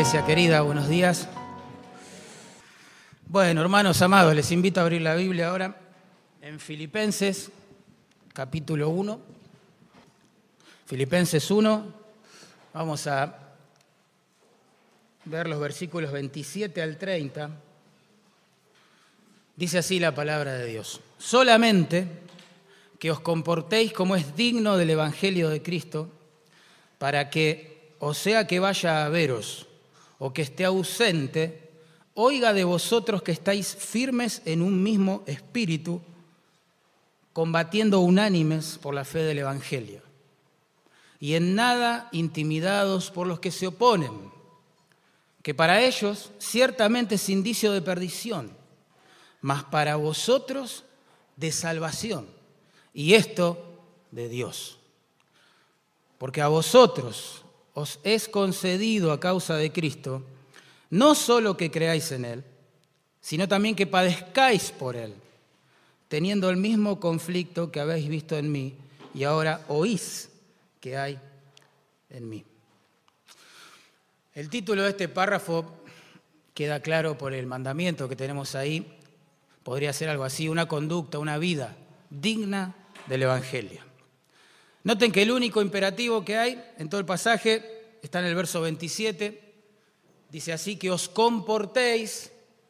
Iglesia querida, buenos días. Bueno, hermanos amados, les invito a abrir la Biblia ahora en Filipenses, capítulo 1. Filipenses 1, vamos a ver los versículos 27 al 30. Dice así la palabra de Dios: solamente que os comportéis como es digno del Evangelio de Cristo, para que, o sea que vaya a veros o que esté ausente, oiga de vosotros que estáis firmes en un mismo espíritu, combatiendo unánimes por la fe del Evangelio, y en nada intimidados por los que se oponen, que para ellos ciertamente es indicio de perdición, mas para vosotros de salvación, y esto de Dios. Porque a vosotros os es concedido a causa de Cristo, no solo que creáis en Él, sino también que padezcáis por Él, teniendo el mismo conflicto que habéis visto en mí y ahora oís que hay en mí. El título de este párrafo queda claro por el mandamiento que tenemos ahí. Podría ser algo así: una conducta, una vida digna del Evangelio. Noten que el único imperativo que hay en todo el pasaje está en el verso 27. Dice así: que os comportéis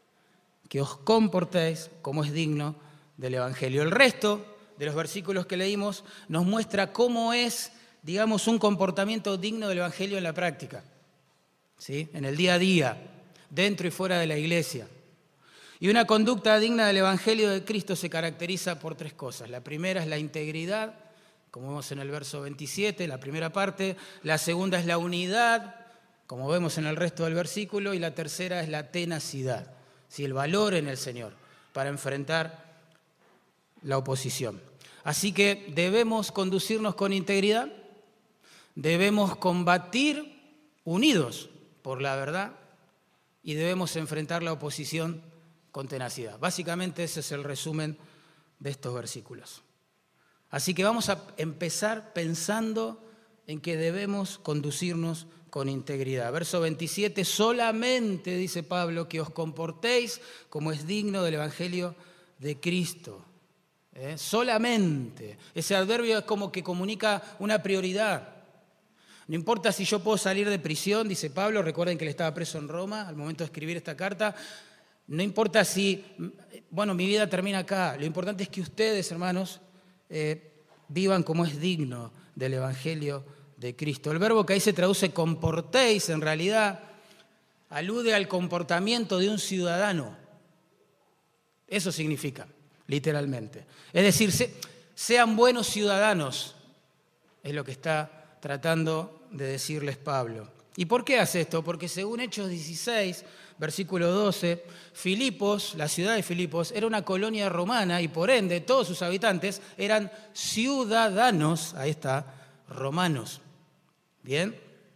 como es digno del Evangelio. El resto de los versículos que leímos nos muestra cómo es, digamos, un comportamiento digno del Evangelio en la práctica, ¿sí? En el día a día, dentro y fuera de la iglesia. Y una conducta digna del Evangelio de Cristo se caracteriza por tres cosas. La primera es la integridad, como vemos en el verso 27, la primera parte. La segunda es la unidad, como vemos en el resto del versículo. Y la tercera es la tenacidad, ¿sí? El valor en el Señor para enfrentar la oposición. Así que debemos conducirnos con integridad, debemos combatir unidos por la verdad y debemos enfrentar la oposición con tenacidad. Básicamente ese es el resumen de estos versículos. Así que vamos a empezar pensando en que debemos conducirnos con integridad. Verso 27, solamente, dice Pablo, que os comportéis como es digno del Evangelio de Cristo. Solamente. Ese adverbio es como que comunica una prioridad. No importa si yo puedo salir de prisión, dice Pablo, recuerden que él estaba preso en Roma al momento de escribir esta carta. No importa si, mi vida termina acá. Lo importante es que ustedes, hermanos, vivan como es digno del Evangelio de Cristo. El verbo que ahí se traduce comportéis, en realidad alude al comportamiento de un ciudadano. Eso significa, literalmente. Es decir, sean buenos ciudadanos, es lo que está tratando de decirles Pablo. ¿Y por qué hace esto? Porque según Hechos 16, versículo 12, Filipos, la ciudad de Filipos, era una colonia romana y por ende todos sus habitantes eran ciudadanos, ahí está, romanos. Bien.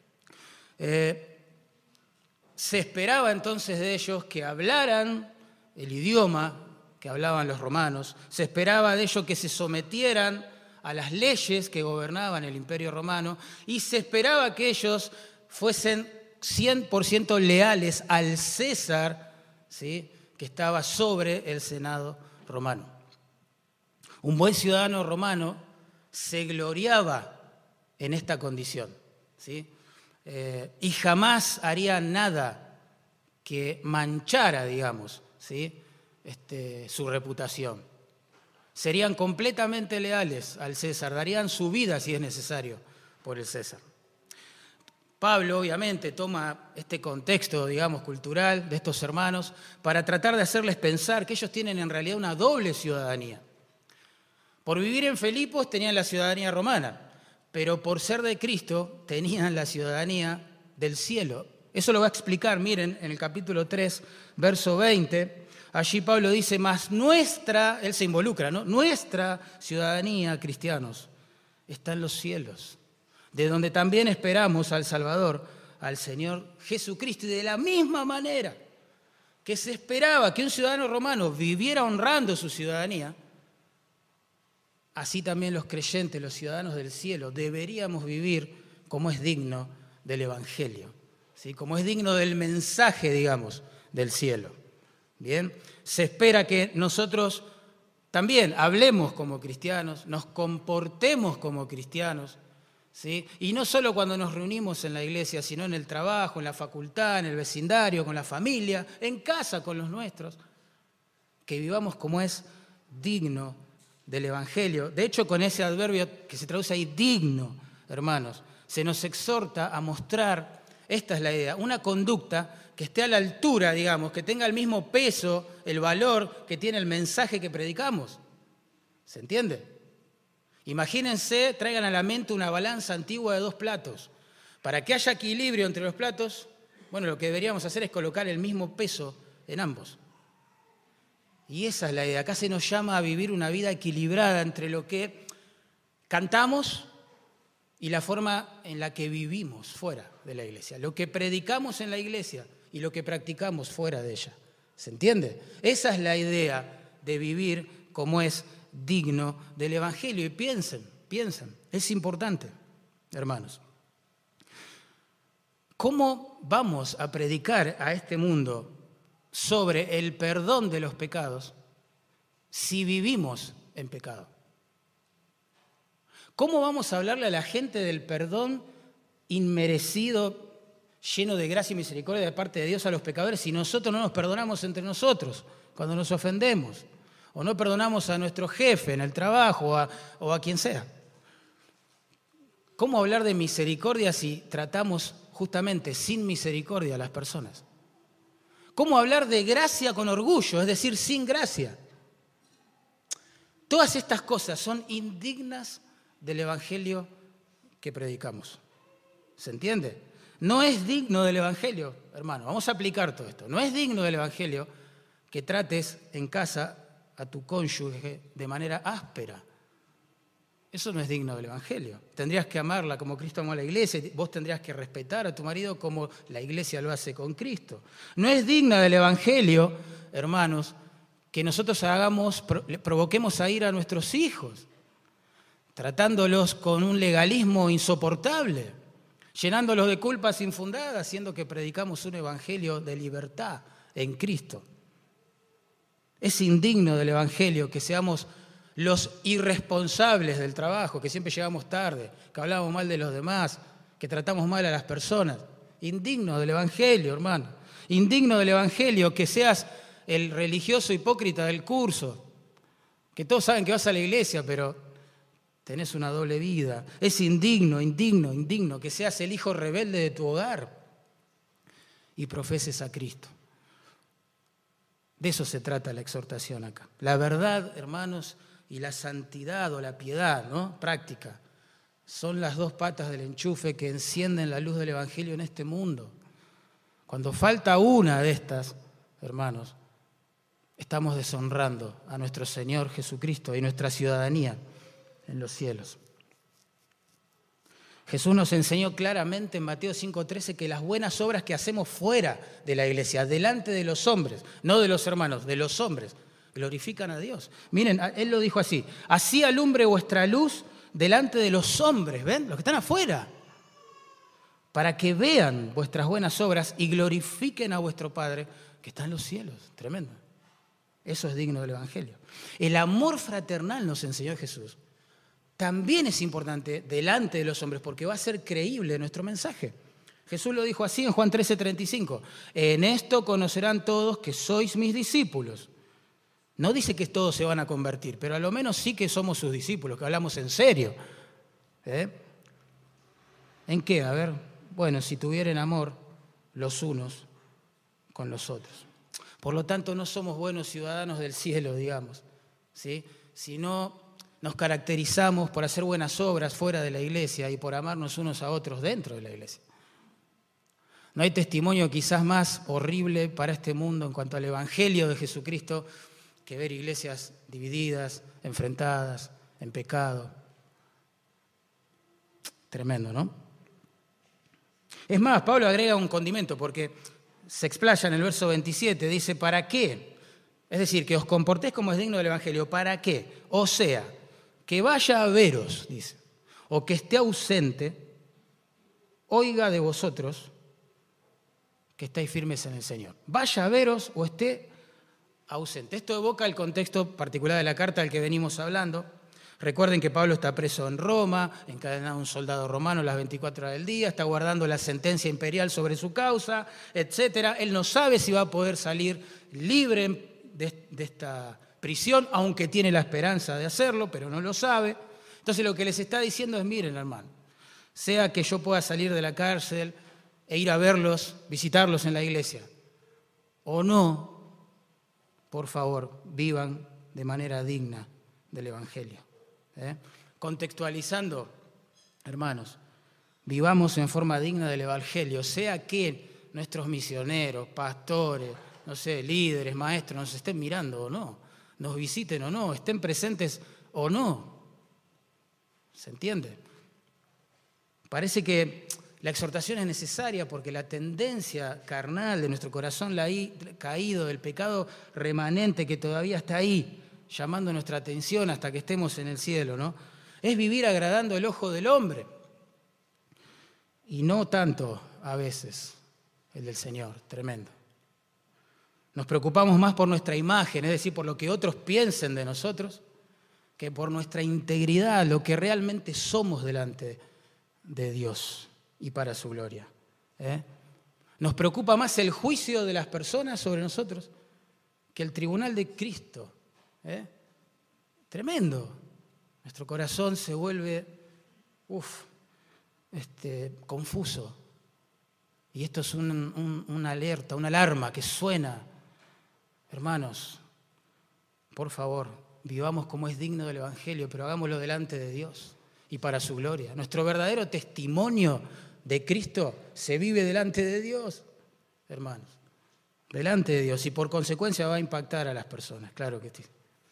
Se esperaba entonces de ellos que hablaran el idioma que hablaban los romanos, se esperaba de ellos que se sometieran a las leyes que gobernaban el Imperio Romano y se esperaba que ellos fuesen 100% leales al César, ¿sí?, que estaba sobre el Senado romano. Un buen ciudadano romano se gloriaba en esta condición, ¿sí? Y jamás haría nada que manchara, digamos, ¿sí?, su reputación. Serían completamente leales al César, darían su vida si es necesario por el César. Pablo, obviamente, toma este contexto, digamos, cultural de estos hermanos para tratar de hacerles pensar que ellos tienen en realidad una doble ciudadanía. Por vivir en Filipos tenían la ciudadanía romana, pero por ser de Cristo tenían la ciudadanía del cielo. Eso lo va a explicar, miren, en el capítulo 3, verso 20. Allí Pablo dice, mas nuestra, él se involucra, ¿no? Nuestra ciudadanía, cristianos, está en los cielos, de donde también esperamos al Salvador, al Señor Jesucristo. Y de la misma manera que se esperaba que un ciudadano romano viviera honrando su ciudadanía, así también los creyentes, los ciudadanos del cielo, deberíamos vivir como es digno del Evangelio, ¿sí? Como es digno del mensaje, digamos, del cielo. Bien, se espera que nosotros también hablemos como cristianos, nos comportemos como cristianos, ¿sí? Y no solo cuando nos reunimos en la iglesia, sino en el trabajo, en la facultad, en el vecindario, con la familia, en casa con los nuestros, que vivamos como es digno del Evangelio. De hecho, con ese adverbio que se traduce ahí, digno, hermanos, se nos exhorta a mostrar, esta es la idea, una conducta que esté a la altura, digamos, que tenga el mismo peso, el valor que tiene el mensaje que predicamos. ¿Se entiende? Imagínense, traigan a la mente una balanza antigua de 2 platos. Para que haya equilibrio entre los platos, bueno, lo que deberíamos hacer es colocar el mismo peso en ambos. Y esa es la idea. Acá se nos llama a vivir una vida equilibrada entre lo que cantamos y la forma en la que vivimos fuera de la iglesia. Lo que predicamos en la iglesia y lo que practicamos fuera de ella. ¿Se entiende? Esa es la idea de vivir como es digno del Evangelio. Y piensen, es importante, hermanos. ¿Cómo vamos a predicar a este mundo sobre el perdón de los pecados si vivimos en pecado? ¿Cómo vamos a hablarle a la gente del perdón inmerecido, lleno de gracia y misericordia de parte de Dios a los pecadores si nosotros no nos perdonamos entre nosotros cuando nos ofendemos? O no perdonamos a nuestro jefe en el trabajo o a quien sea. ¿Cómo hablar de misericordia si tratamos justamente sin misericordia a las personas? ¿Cómo hablar de gracia con orgullo, es decir, sin gracia? Todas estas cosas son indignas del Evangelio que predicamos. ¿Se entiende? No es digno del Evangelio, hermano, vamos a aplicar todo esto. No es digno del Evangelio que trates en casa a tu cónyuge de manera áspera. Eso no es digno del Evangelio. Tendrías que amarla como Cristo amó a la iglesia, vos tendrías que respetar a tu marido como la iglesia lo hace con Cristo. No es digna del Evangelio, hermanos, que nosotros provoquemos a ir a nuestros hijos, tratándolos con un legalismo insoportable, llenándolos de culpas infundadas, siendo que predicamos un evangelio de libertad en Cristo. Es indigno del evangelio que seamos los irresponsables del trabajo, que siempre llegamos tarde, que hablamos mal de los demás, que tratamos mal a las personas. Indigno del evangelio, hermano. Indigno del evangelio que seas el religioso hipócrita del curso, que todos saben que vas a la iglesia, pero tenés una doble vida. Es indigno que seas el hijo rebelde de tu hogar y profeses a Cristo. De eso se trata la exhortación acá. La verdad, hermanos, y la santidad o la piedad, ¿no? Práctica, son las 2 patas del enchufe que encienden la luz del Evangelio en este mundo. Cuando falta una de estas, hermanos, estamos deshonrando a nuestro Señor Jesucristo y nuestra ciudadanía en los cielos. Jesús nos enseñó claramente en Mateo 5:13 que las buenas obras que hacemos fuera de la iglesia, delante de los hombres, no de los hermanos, de los hombres, glorifican a Dios. Miren, Él lo dijo así: así alumbre vuestra luz delante de los hombres, ¿ven? Los que están afuera, para que vean vuestras buenas obras y glorifiquen a vuestro Padre que está en los cielos. Tremendo. Eso es digno del Evangelio. El amor fraternal, nos enseñó Jesús, también es importante delante de los hombres porque va a ser creíble nuestro mensaje. Jesús lo dijo así en Juan 13:35. En esto conocerán todos que sois mis discípulos. No dice que todos se van a convertir, pero a lo menos sí que somos sus discípulos, que hablamos en serio. ¿En qué? A ver, bueno, si tuvieran amor los unos con los otros. Por lo tanto, no somos buenos ciudadanos del cielo, digamos, ¿sí? Sino nos caracterizamos por hacer buenas obras fuera de la iglesia y por amarnos unos a otros dentro de la iglesia. No hay testimonio quizás más horrible para este mundo en cuanto al Evangelio de Jesucristo que ver iglesias divididas, enfrentadas, en pecado. Tremendo, ¿no? Es más, Pablo agrega un condimento porque se explaya en el verso 27, dice, ¿para qué? Es decir, que os comportéis como es digno del Evangelio. ¿Para qué? O sea, que vaya a veros, dice, o que esté ausente, oiga de vosotros que estáis firmes en el Señor. Vaya a veros o esté ausente. Esto evoca el contexto particular de la carta del que venimos hablando. Recuerden que Pablo está preso en Roma, encadenado a un soldado romano las 24 horas del día, está guardando la sentencia imperial sobre su causa, etc. Él no sabe si va a poder salir libre de esta prisión, aunque tiene la esperanza de hacerlo, pero no lo sabe. Entonces lo que les está diciendo es, miren, hermano, sea que yo pueda salir de la cárcel e ir a verlos, visitarlos en la iglesia, o no, por favor, vivan de manera digna del Evangelio. Contextualizando, hermanos, vivamos en forma digna del Evangelio, sea que nuestros misioneros, pastores, no sé, líderes, maestros nos estén mirando o no, nos visiten o no, estén presentes o no. ¿Se entiende? Parece que la exhortación es necesaria porque la tendencia carnal de nuestro corazón caído, del pecado remanente que todavía está ahí, llamando nuestra atención hasta que estemos en el cielo, ¿no? Es vivir agradando el ojo del hombre y no tanto a veces el del Señor, tremendo. Nos preocupamos más por nuestra imagen, es decir, por lo que otros piensen de nosotros, que por nuestra integridad, lo que realmente somos delante de Dios y para su gloria. Nos preocupa más el juicio de las personas sobre nosotros que el tribunal de Cristo. Tremendo. Nuestro corazón se vuelve confuso. Y esto es una alerta, una alarma que suena. Hermanos, por favor, vivamos como es digno del Evangelio, pero hagámoslo delante de Dios y para su gloria. Nuestro verdadero testimonio de Cristo se vive delante de Dios, hermanos. Delante de Dios y por consecuencia va a impactar a las personas, claro que sí.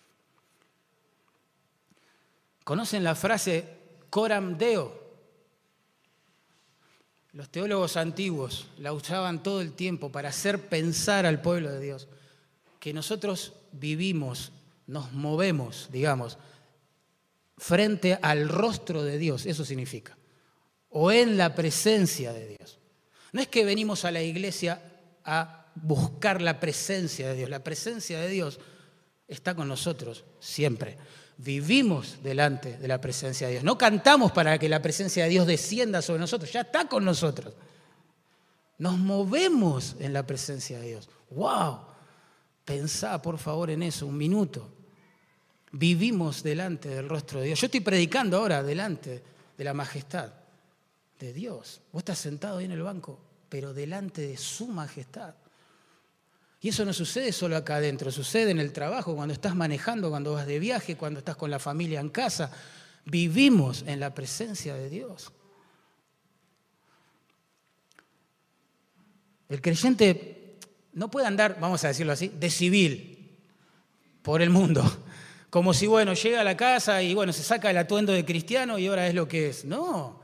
¿Conocen la frase coram Deo? Los teólogos antiguos la usaban todo el tiempo para hacer pensar al pueblo de Dios que nosotros vivimos, nos movemos, digamos, frente al rostro de Dios, eso significa, o en la presencia de Dios. No es que venimos a la iglesia a buscar la presencia de Dios, la presencia de Dios está con nosotros siempre. Vivimos delante de la presencia de Dios. No cantamos para que la presencia de Dios descienda sobre nosotros, ya está con nosotros. Nos movemos en la presencia de Dios. ¡Wow! Pensá, por favor, en eso, un minuto. Vivimos delante del rostro de Dios. Yo estoy predicando ahora delante de la majestad de Dios. Vos estás sentado ahí en el banco, pero delante de su majestad. Y eso no sucede solo acá adentro, sucede en el trabajo, cuando estás manejando, cuando vas de viaje, cuando estás con la familia en casa. Vivimos en la presencia de Dios. El creyente no puede andar, vamos a decirlo así, de civil por el mundo. Como si, llega a la casa y, se saca el atuendo de cristiano y ahora es lo que es. No,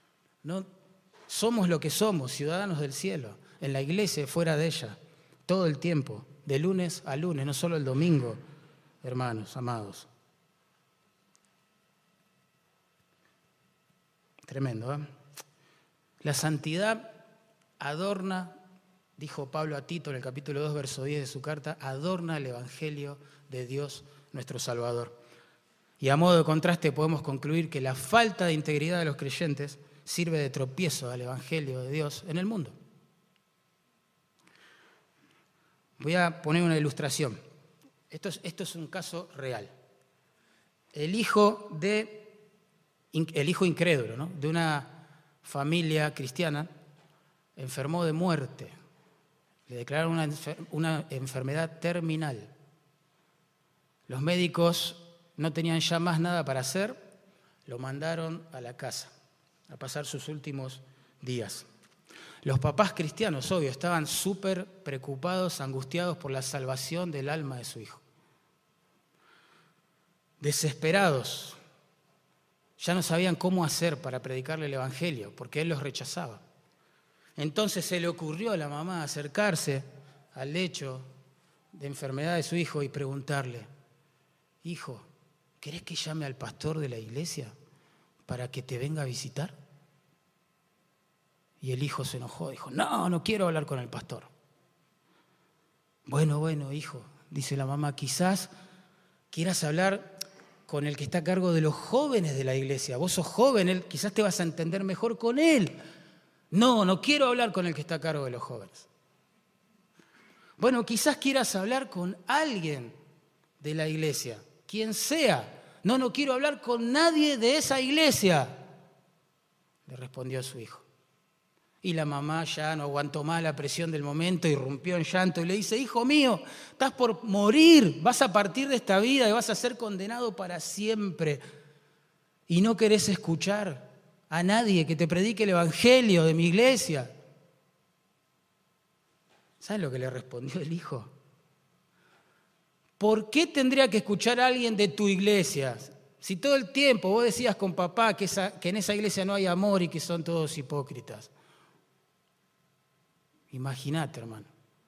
somos lo que somos, ciudadanos del cielo, en la iglesia y fuera de ella. Todo el tiempo, de lunes a lunes, no solo el domingo, hermanos, amados. Tremendo, ¿eh? La santidad adorna, dijo Pablo a Tito en el capítulo 2, verso 10 de su carta, adorna el Evangelio de Dios nuestro Salvador. Y a modo de contraste podemos concluir que la falta de integridad de los creyentes sirve de tropiezo al Evangelio de Dios en el mundo. Voy a poner una ilustración. Esto es un caso real. El hijo incrédulo, ¿no?, de una familia cristiana enfermó de muerte. Le declararon una enfermedad terminal. Los médicos no tenían ya más nada para hacer, lo mandaron a la casa a pasar sus últimos días. Los papás cristianos, obvio, estaban súper preocupados, angustiados por la salvación del alma de su hijo. Desesperados, ya no sabían cómo hacer para predicarle el Evangelio, porque él los rechazaba. Entonces se le ocurrió a la mamá acercarse al lecho de enfermedad de su hijo y preguntarle: hijo, ¿querés que llame al pastor de la iglesia para que te venga a visitar? Y el hijo se enojó, dijo, no quiero hablar con el pastor. Bueno, hijo, dice la mamá, quizás quieras hablar con el que está a cargo de los jóvenes de la iglesia. Vos sos joven, quizás te vas a entender mejor con él. No quiero hablar con el que está a cargo de los jóvenes. Bueno, quizás quieras hablar con alguien de la iglesia, quien sea. No quiero hablar con nadie de esa iglesia, le respondió su hijo. Y la mamá ya no aguantó más la presión del momento, irrumpió en llanto y le dice, hijo mío, estás por morir, vas a partir de esta vida y vas a ser condenado para siempre. Y no querés escuchar a nadie que te predique el evangelio de mi iglesia. ¿Sabes lo que le respondió el hijo? ¿Por qué tendría que escuchar a alguien de tu iglesia? Si todo el tiempo vos decías con papá que en esa iglesia no hay amor y que son todos hipócritas. Imagínate, hermano.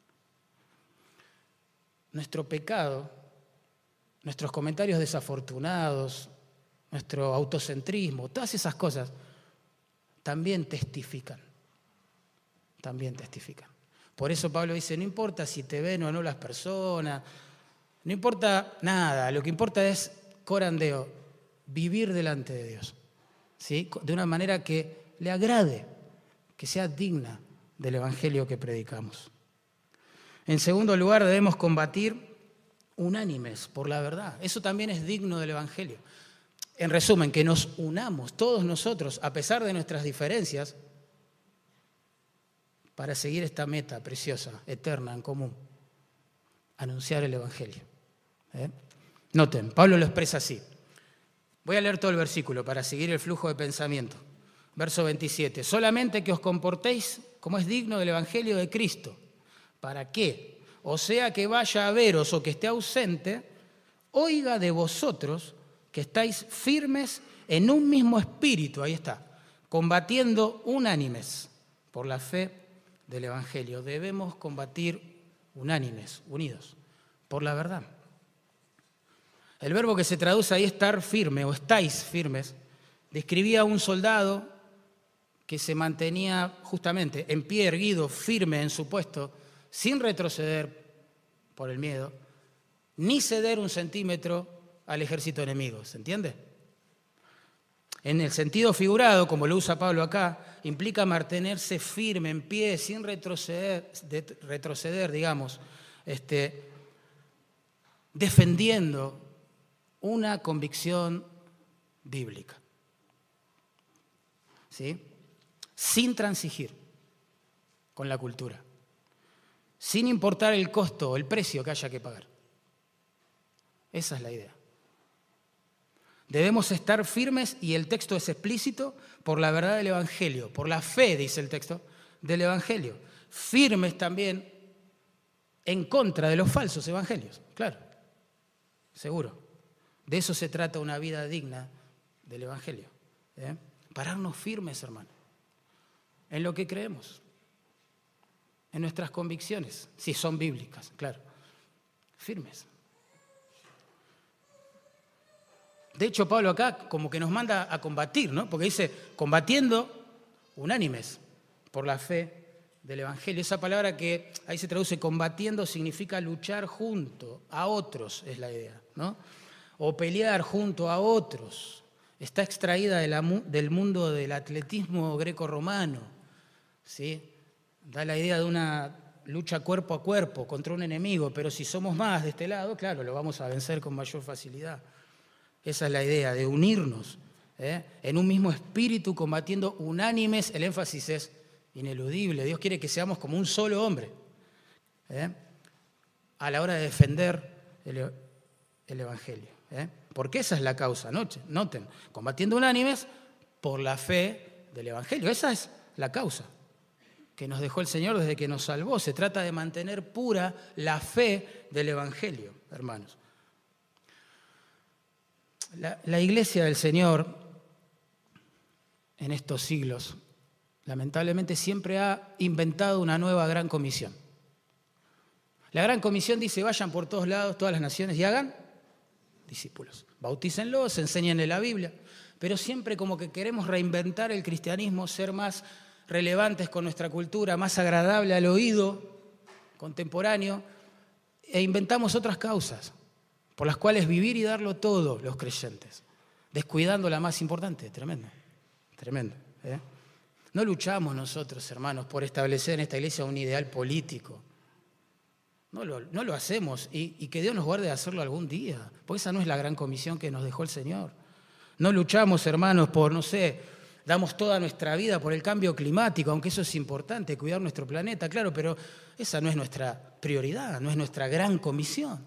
Nuestro pecado, nuestros comentarios desafortunados, nuestro autocentrismo, todas esas cosas también testifican. También testifican. Por eso Pablo dice, no importa si te ven o no las personas, no importa nada, lo que importa es, corandeo, vivir delante de Dios, ¿sí? De una manera que le agrade, que sea digna del evangelio que predicamos. En segundo lugar, debemos combatir unánimes por la verdad. Eso también es digno del evangelio. En resumen, que nos unamos todos nosotros, a pesar de nuestras diferencias, para seguir esta meta preciosa, eterna, en común, anunciar el evangelio. Noten, Pablo lo expresa así. Voy a leer todo el versículo para seguir el flujo de pensamiento. Verso 27. Solamente que os comportéis como es digno del evangelio de Cristo. ¿Para qué? O sea que vaya a veros o que esté ausente, oiga de vosotros que estáis firmes en un mismo espíritu, ahí está, combatiendo unánimes por la fe del evangelio. Debemos combatir unánimes, unidos, por la verdad. El verbo que se traduce ahí, estar firme o estáis firmes, describía a un soldado que se mantenía justamente en pie, erguido, firme en su puesto, sin retroceder por el miedo, ni ceder un centímetro al ejército enemigo. ¿Se entiende? En el sentido figurado, como lo usa Pablo acá, implica mantenerse firme, en pie, sin retroceder, digamos, defendiendo una convicción bíblica. ¿Sí? Sin transigir con la cultura, sin importar el costo o el precio que haya que pagar. Esa es la idea. Debemos estar firmes, y el texto es explícito, por la verdad del evangelio, por la fe, dice el texto, del evangelio. Firmes también en contra de los falsos evangelios, claro, seguro. De eso se trata una vida digna del evangelio. Pararnos firmes, hermano, en lo que creemos, en nuestras convicciones, si son bíblicas, claro, firmes. De hecho, Pablo acá como que nos manda a combatir, ¿no? Porque dice, combatiendo unánimes por la fe del evangelio. Esa palabra que ahí se traduce combatiendo significa luchar junto a otros, es la idea, ¿no? O pelear junto a otros. Está extraída del mundo del atletismo greco-romano, ¿sí? Da la idea de una lucha cuerpo a cuerpo contra un enemigo, pero si somos más de este lado, claro, lo vamos a vencer con mayor facilidad. Esa es la idea, de unirnos en un mismo espíritu, combatiendo unánimes. El énfasis es ineludible. Dios quiere que seamos como un solo hombre a la hora de defender el evangelio. Porque esa es la causa, noten, combatiendo unánimes por la fe del evangelio. Esa es la causa que nos dejó el Señor desde que nos salvó. Se trata de mantener pura la fe del evangelio, hermanos. La iglesia del Señor en estos siglos, lamentablemente, siempre ha inventado una nueva gran comisión. La gran comisión dice, vayan por todos lados, todas las naciones, y hagan discípulos. Bautícenlos, enséñenle la Biblia, pero siempre como que queremos reinventar el cristianismo, ser más relevantes con nuestra cultura, más agradable al oído contemporáneo, e inventamos otras causas por las cuales vivir y darlo todo los creyentes, descuidando la más importante. Tremendo, tremendo. No luchamos nosotros, hermanos, por establecer en esta iglesia un ideal político. No lo hacemos, y que Dios nos guarde de hacerlo algún día, porque esa no es la gran comisión que nos dejó el Señor. No luchamos, hermanos, por, damos toda nuestra vida por el cambio climático, aunque eso es importante, cuidar nuestro planeta, claro, pero esa no es nuestra prioridad, no es nuestra gran comisión.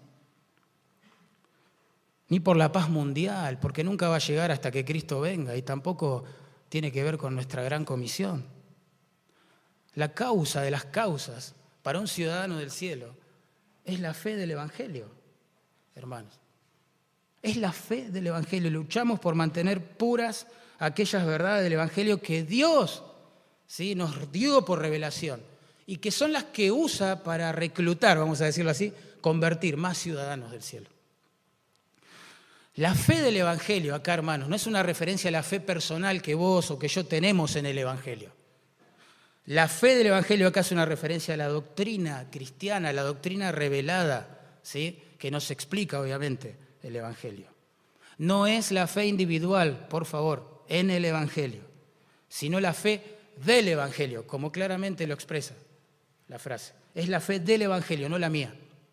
Ni por la paz mundial, porque nunca va a llegar hasta que Cristo venga, y tampoco tiene que ver con nuestra gran comisión. La causa de las causas para un ciudadano del cielo es la fe del Evangelio, hermanos. Es la fe del Evangelio. Luchamos por mantener puras aquellas verdades del Evangelio que Dios, ¿sí?, nos dio por revelación y que son las que usa para reclutar, vamos a decirlo así, convertir más ciudadanos del cielo. La fe del Evangelio acá, hermanos, no es una referencia a la fe personal que vos o que yo tenemos en el Evangelio. La fe del Evangelio acá es una referencia a la doctrina cristiana, a la doctrina revelada, ¿sí?, que nos explica, obviamente, el Evangelio. No es la fe individual, por favor, en el Evangelio, sino la fe del Evangelio, como claramente lo expresa la frase. Es la fe del Evangelio, no la mía.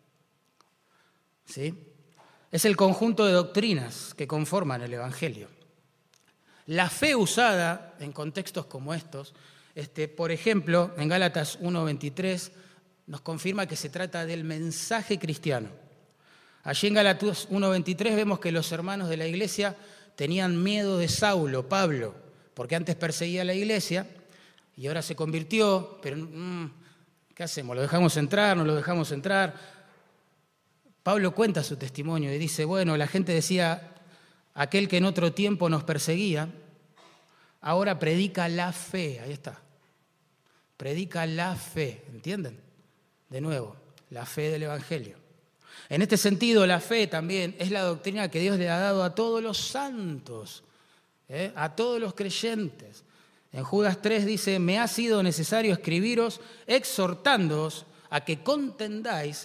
¿Sí? Es el conjunto de doctrinas que conforman el Evangelio. La fe usada en contextos como estos, por ejemplo, en Gálatas 1:23, nos confirma que se trata del mensaje cristiano. Allí en Gálatas 1:23 vemos que los hermanos de la iglesia tenían miedo de Saulo, Pablo, porque antes perseguía a la iglesia y ahora se convirtió, pero ¿qué hacemos? ¿Lo dejamos entrar? ¿No lo dejamos entrar? Pablo cuenta su testimonio y dice, bueno, la gente decía, aquel que en otro tiempo nos perseguía, ahora predica la fe, ahí está, predica la fe, ¿entienden? De nuevo, la fe del Evangelio. En este sentido, la fe también es la doctrina que Dios le ha dado a todos los santos, a todos los creyentes. En Judas 3 dice, me ha sido necesario escribiros exhortándoos a que contendáis,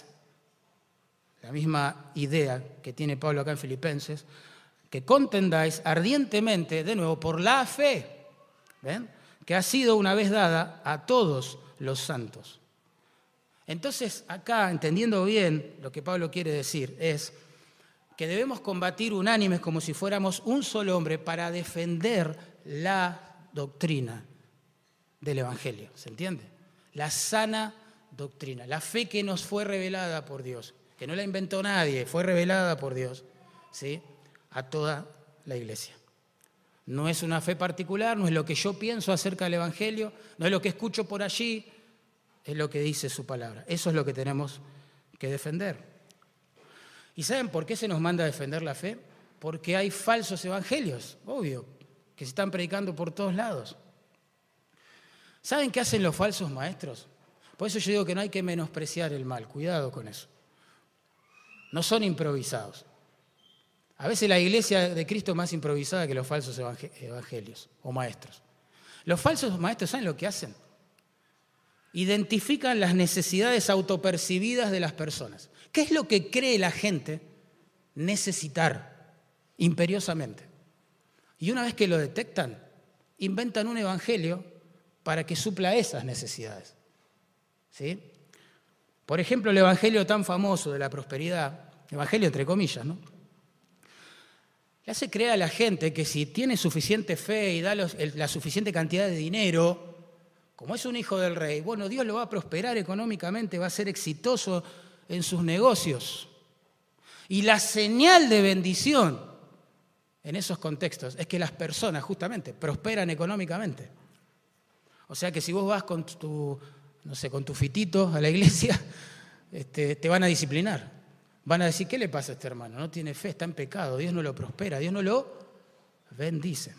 la misma idea que tiene Pablo acá en Filipenses, que contendáis ardientemente, de nuevo, por la fe, ¿ven?, que ha sido una vez dada a todos los santos. Entonces, acá, entendiendo bien lo que Pablo quiere decir, es que debemos combatir unánimes como si fuéramos un solo hombre para defender la doctrina del Evangelio, ¿se entiende? La sana doctrina, la fe que nos fue revelada por Dios, que no la inventó nadie, fue revelada por Dios, ¿sí?, a toda la iglesia. No es una fe particular, no es lo que yo pienso acerca del Evangelio, no es lo que escucho por allí, es lo que dice su palabra. Eso es lo que tenemos que defender. ¿Y saben por qué se nos manda a defender la fe? Porque hay falsos evangelios, obvio, que se están predicando por todos lados. ¿Saben qué hacen los falsos maestros? Por eso yo digo que no hay que menospreciar el mal, cuidado con eso. No son improvisados. A veces la iglesia de Cristo es más improvisada que los falsos evangelios o maestros. Los falsos maestros, ¿saben lo que hacen? Identifican las necesidades autopercibidas de las personas. ¿Qué es lo que cree la gente necesitar imperiosamente? Y una vez que lo detectan, inventan un evangelio para que supla esas necesidades. ¿Sí? Por ejemplo, el evangelio tan famoso de la prosperidad, evangelio entre comillas, ¿no?, le hace creer a la gente que si tiene suficiente fe y da la suficiente cantidad de dinero, como es un hijo del rey, bueno, Dios lo va a prosperar económicamente, va a ser exitoso en sus negocios. Y la señal de bendición en esos contextos es que las personas justamente prosperan económicamente. O sea que si vos vas con tu fitito a la iglesia, te van a disciplinar. Van a decir, ¿qué le pasa a este hermano? No tiene fe, está en pecado, Dios no lo prospera, Dios no lo bendice.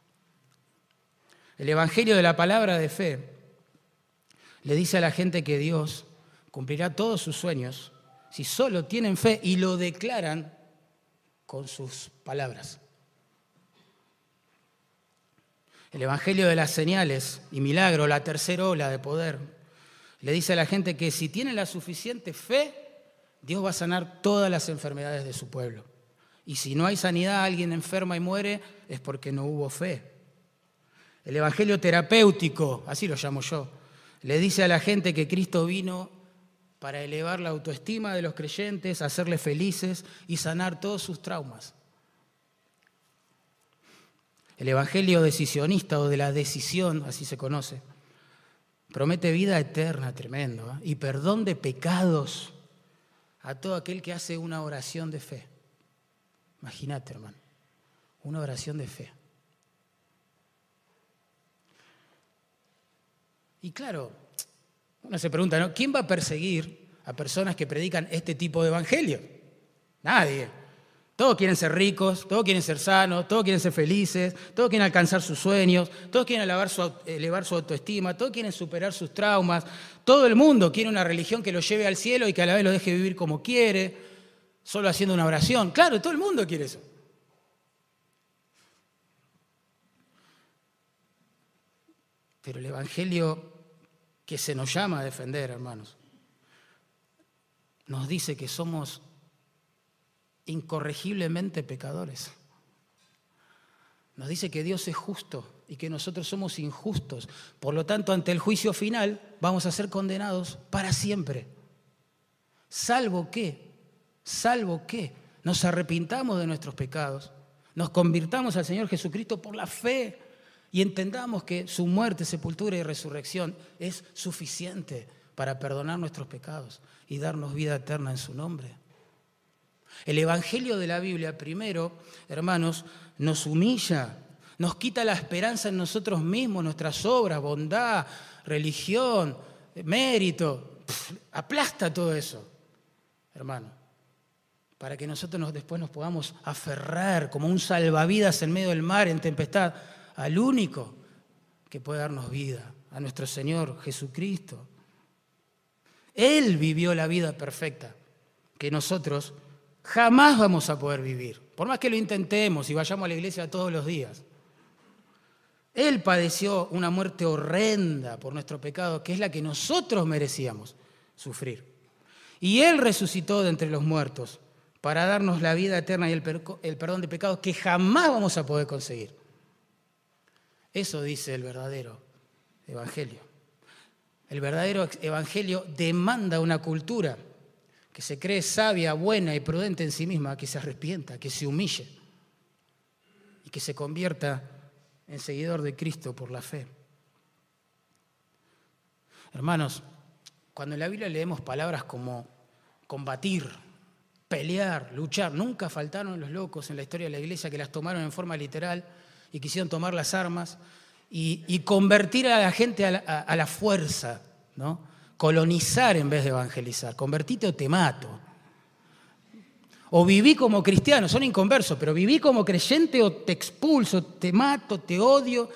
El evangelio de la palabra de fe le dice a la gente que Dios cumplirá todos sus sueños si solo tienen fe y lo declaran con sus palabras. El evangelio de las señales y milagros, la tercera ola de poder, le dice a la gente que si tiene la suficiente fe, Dios va a sanar todas las enfermedades de su pueblo. Y si no hay sanidad, alguien enferma y muere, es porque no hubo fe. El evangelio terapéutico, así lo llamo yo, le dice a la gente que Cristo vino para elevar la autoestima de los creyentes, hacerles felices y sanar todos sus traumas. El evangelio decisionista o de la decisión, así se conoce, promete vida eterna, tremendo, ¿eh? Y perdón de pecados a todo aquel que hace una oración de fe. Imagínate, hermano, una oración de fe. Y claro, uno se pregunta, ¿no? ¿Quién va a perseguir a personas que predican este tipo de evangelio? Nadie. Todos quieren ser ricos, todos quieren ser sanos, todos quieren ser felices, todos quieren alcanzar sus sueños, todos quieren elevar su autoestima, todos quieren superar sus traumas. Todo el mundo quiere una religión que lo lleve al cielo y que a la vez lo deje vivir como quiere, solo haciendo una oración. Claro, todo el mundo quiere eso. Pero el evangelio que se nos llama a defender, hermanos, nos dice que somos incorregiblemente pecadores. Nos dice que Dios es justo y que nosotros somos injustos. Por lo tanto, ante el juicio final vamos a ser condenados para siempre. Salvo que nos arrepintamos de nuestros pecados, nos convirtamos al Señor Jesucristo por la fe y entendamos que su muerte, sepultura y resurrección es suficiente para perdonar nuestros pecados y darnos vida eterna en su nombre. El evangelio de la Biblia, primero, hermanos, nos humilla, nos quita la esperanza en nosotros mismos, nuestras obras, bondad, religión, mérito, aplasta todo eso, hermano, para que nosotros después nos podamos aferrar como un salvavidas en medio del mar, en tempestad, al único que puede darnos vida, a nuestro Señor Jesucristo. Él vivió la vida perfecta que nosotros jamás vamos a poder vivir, por más que lo intentemos y vayamos a la iglesia todos los días. Él padeció una muerte horrenda por nuestro pecado, que es la que nosotros merecíamos sufrir. Y Él resucitó de entre los muertos para darnos la vida eterna y el perdón de pecados que jamás vamos a poder conseguir. Eso dice el verdadero evangelio. El verdadero evangelio demanda una cultura que se cree sabia, buena y prudente en sí misma, que se arrepienta, que se humille y que se convierta en seguidor de Cristo por la fe. Hermanos, cuando en la Biblia leemos palabras como combatir, pelear, luchar, nunca faltaron los locos en la historia de la iglesia que las tomaron en forma literal y quisieron tomar las armas y convertir a la gente a la fuerza, ¿no? Colonizar en vez de evangelizar. Convertite o te mato. O viví como cristiano, son inconversos, pero viví como creyente o te expulso, te mato, te odio.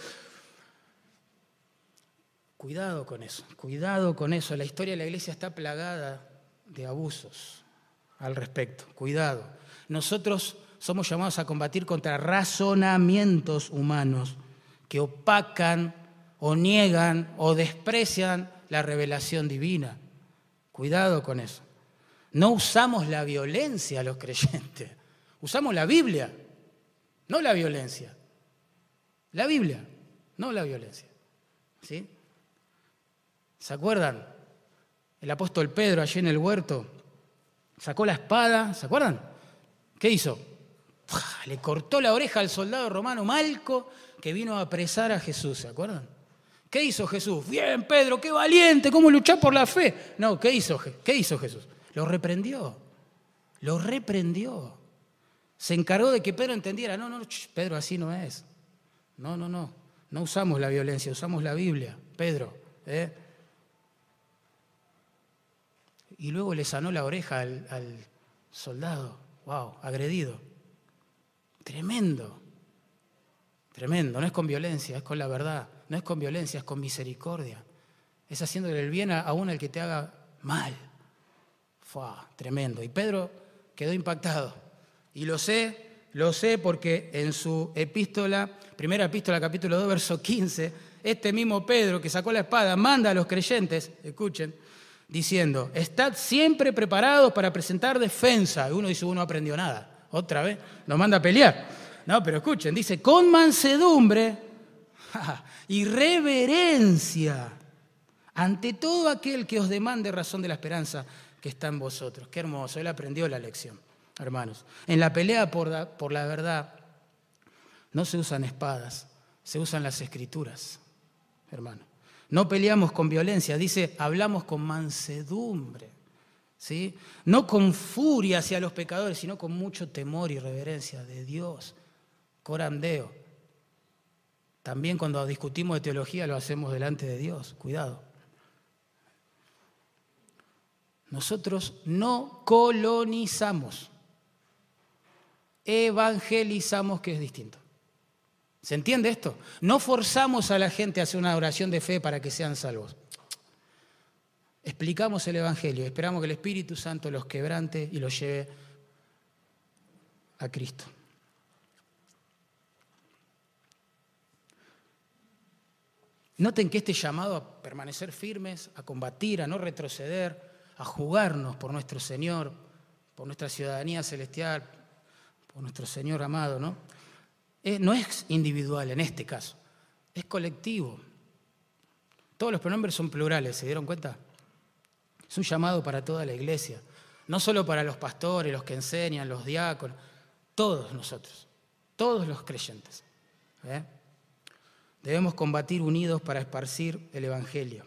Cuidado con eso, cuidado con eso. La historia de la iglesia está plagada de abusos al respecto. Cuidado. Nosotros somos llamados a combatir contra razonamientos humanos que opacan o niegan o desprecian la revelación divina. Cuidado con eso. No usamos la violencia los creyentes. Usamos la Biblia, no la violencia. La Biblia, no la violencia. ¿Sí? ¿Se acuerdan? El apóstol Pedro allí en el huerto sacó la espada, ¿se acuerdan? ¿Qué hizo? Le cortó la oreja al soldado romano Malco que vino a apresar a Jesús, ¿se acuerdan? ¿Qué hizo Jesús? Bien, Pedro, qué valiente, cómo luchar por la fe. No, ¿qué hizo Jesús? Lo reprendió. Se encargó de que Pedro entendiera, no, Pedro, así no es. No usamos la violencia, usamos la Biblia, Pedro. Y luego le sanó la oreja al soldado, agredido. Tremendo, no es con violencia, es con la verdad. No es con violencia, es con misericordia. Es haciéndole el bien aún al que te haga mal. Tremendo. Y Pedro quedó impactado. Y lo sé lo sé porque en su epístola, primera epístola, capítulo 2, verso 15, este mismo Pedro que sacó la espada manda a los creyentes, escuchen, diciendo, estad siempre preparados para presentar defensa. Y uno dice, uno no aprendió nada. Otra vez, lo manda a pelear. No, pero escuchen, dice, con mansedumbre y reverencia ante todo aquel que os demande razón de la esperanza que está en vosotros. Qué hermoso, él aprendió la lección, hermanos. En la pelea por la verdad no se usan espadas, se usan las escrituras, hermano. No peleamos con violencia, dice, hablamos con mansedumbre, ¿sí? No con furia hacia los pecadores, sino con mucho temor y reverencia de Dios, corandeo. También cuando discutimos de teología lo hacemos delante de Dios, cuidado. Nosotros no colonizamos, evangelizamos, que es distinto. ¿Se entiende esto? No forzamos a la gente a hacer una oración de fe para que sean salvos. Explicamos el Evangelio, esperamos que el Espíritu Santo los quebrante y los lleve a Cristo. Noten que este llamado a permanecer firmes, a combatir, a no retroceder, a jugarnos por nuestro Señor, por nuestra ciudadanía celestial, por nuestro Señor amado, ¿no? No es individual en este caso, es colectivo. Todos los pronombres son plurales, ¿se dieron cuenta? Es un llamado para toda la iglesia, no solo para los pastores, los que enseñan, los diáconos, todos nosotros, todos los creyentes. Debemos combatir unidos para esparcir el Evangelio.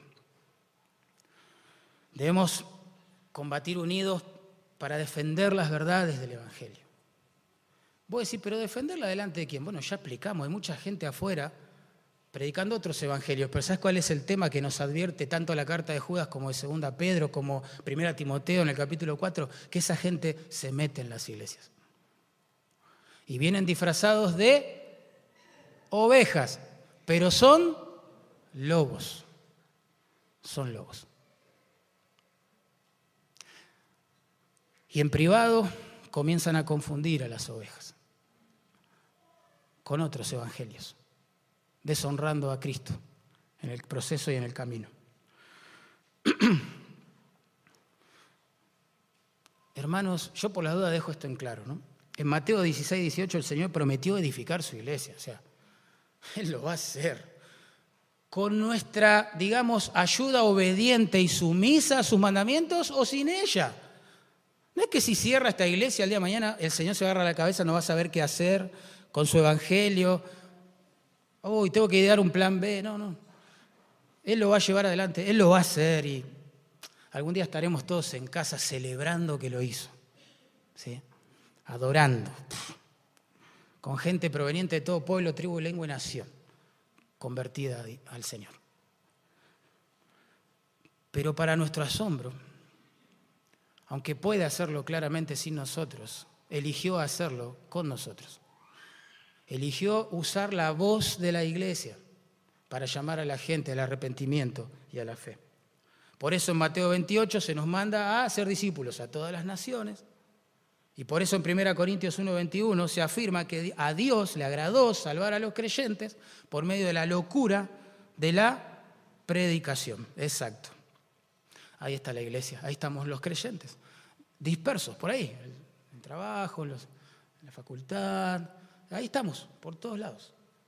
Debemos combatir unidos para defender las verdades del Evangelio. Vos decís, pero ¿defenderla delante de quién? Bueno, ya explicamos, hay mucha gente afuera predicando otros evangelios, pero ¿sabes cuál es el tema que nos advierte tanto la carta de Judas como de 2 Pedro, como 1 Timoteo en el capítulo 4? Que esa gente se mete en las iglesias. Y vienen disfrazados de ovejas, pero son lobos. Son lobos. Y en privado comienzan a confundir a las ovejas con otros evangelios, deshonrando a Cristo en el proceso y en el camino. Hermanos, yo por la duda dejo esto en claro, ¿no? En Mateo 16, 18 el Señor prometió edificar su iglesia, o sea, Él lo va a hacer. Con nuestra, digamos, ayuda obediente y sumisa a sus mandamientos o sin ella. No es que si cierra esta iglesia el día de mañana el Señor se agarra la cabeza, no va a saber qué hacer con su evangelio. Uy, tengo que idear un plan B. No. Él lo va a llevar adelante, Él lo va a hacer y algún día estaremos todos en casa celebrando que lo hizo, ¿sí? Adorando, con gente proveniente de todo pueblo, tribu, lengua y nación, convertida al Señor. Pero para nuestro asombro, aunque puede hacerlo claramente sin nosotros, eligió hacerlo con nosotros. Eligió usar la voz de la iglesia para llamar a la gente al arrepentimiento y a la fe. Por eso en Mateo 28 se nos manda a hacer discípulos a todas las naciones. Y por eso en 1 Corintios 1:21 se afirma que a Dios le agradó salvar a los creyentes por medio de la locura de la predicación. Exacto. Ahí está la iglesia, ahí estamos los creyentes, dispersos por ahí, en el trabajo, en la facultad, ahí estamos, por todos lados,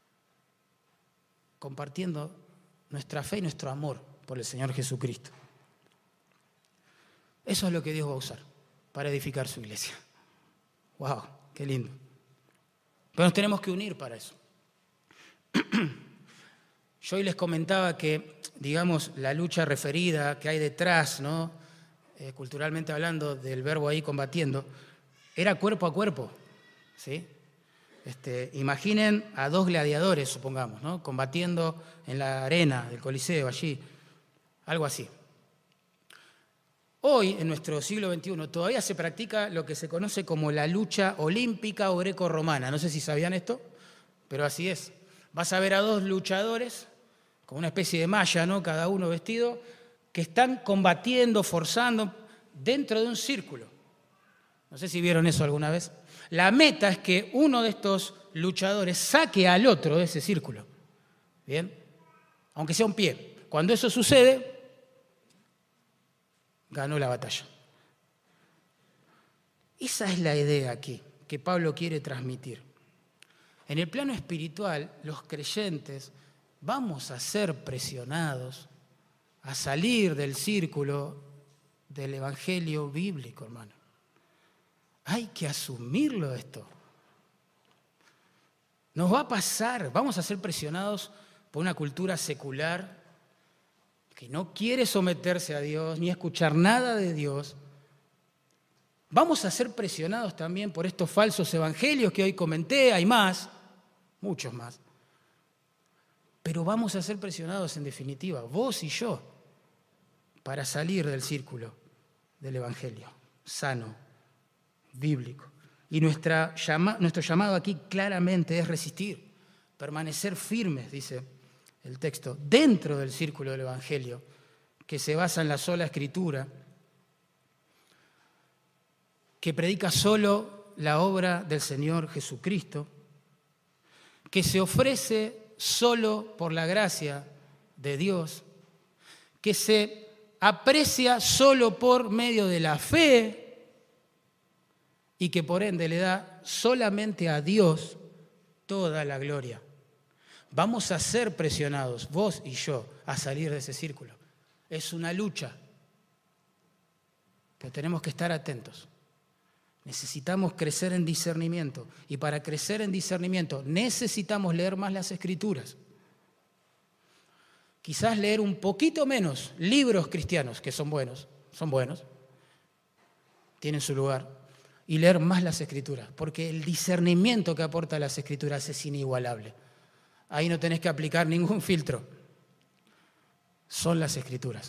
compartiendo nuestra fe y nuestro amor por el Señor Jesucristo. Eso es lo que Dios va a usar para edificar su iglesia. ¡Wow! ¡Qué lindo! Pero nos tenemos que unir para eso. Yo hoy les comentaba que, digamos, la lucha referida que hay detrás, ¿no? Culturalmente hablando del verbo ahí combatiendo, era cuerpo a cuerpo, ¿sí? Imaginen a 2 gladiadores, supongamos, ¿no? Combatiendo en la arena del Coliseo, allí, algo así. Hoy, en nuestro siglo XXI, todavía se practica lo que se conoce como la lucha olímpica o greco-romana. No sé si sabían esto, pero así es. Vas a ver a 2 luchadores, con una especie de malla, ¿no? Cada uno vestido, que están combatiendo, forzando, dentro de un círculo. No sé si vieron eso alguna vez. La meta es que uno de estos luchadores saque al otro de ese círculo. ¿Bien? Aunque sea un pie. Cuando eso sucede, ganó la batalla. Esa es la idea aquí que Pablo quiere transmitir. En el plano espiritual, los creyentes vamos a ser presionados a salir del círculo del evangelio bíblico, hermano. Hay que asumirlo esto. Nos va a pasar, vamos a ser presionados por una cultura secular que no quiere someterse a Dios ni escuchar nada de Dios. Vamos a ser presionados también por estos falsos evangelios que hoy comenté, hay más, muchos más. Pero vamos a ser presionados en definitiva, vos y yo, para salir del círculo del evangelio sano, bíblico. Y nuestro llamado aquí claramente es resistir, permanecer firmes, dice el texto, dentro del círculo del evangelio, que se basa en la sola escritura, que predica solo la obra del Señor Jesucristo, que se ofrece solo por la gracia de Dios, que se aprecia solo por medio de la fe y que por ende le da solamente a Dios toda la gloria. Vamos a ser presionados, vos y yo, a salir de ese círculo. Es una lucha, pero tenemos que estar atentos. Necesitamos crecer en discernimiento y para crecer en discernimiento necesitamos leer más las Escrituras. Quizás leer un poquito menos libros cristianos, que son buenos, tienen su lugar, y leer más las Escrituras, porque el discernimiento que aporta las Escrituras es inigualable. Ahí no tenés que aplicar ningún filtro. Son las Escrituras.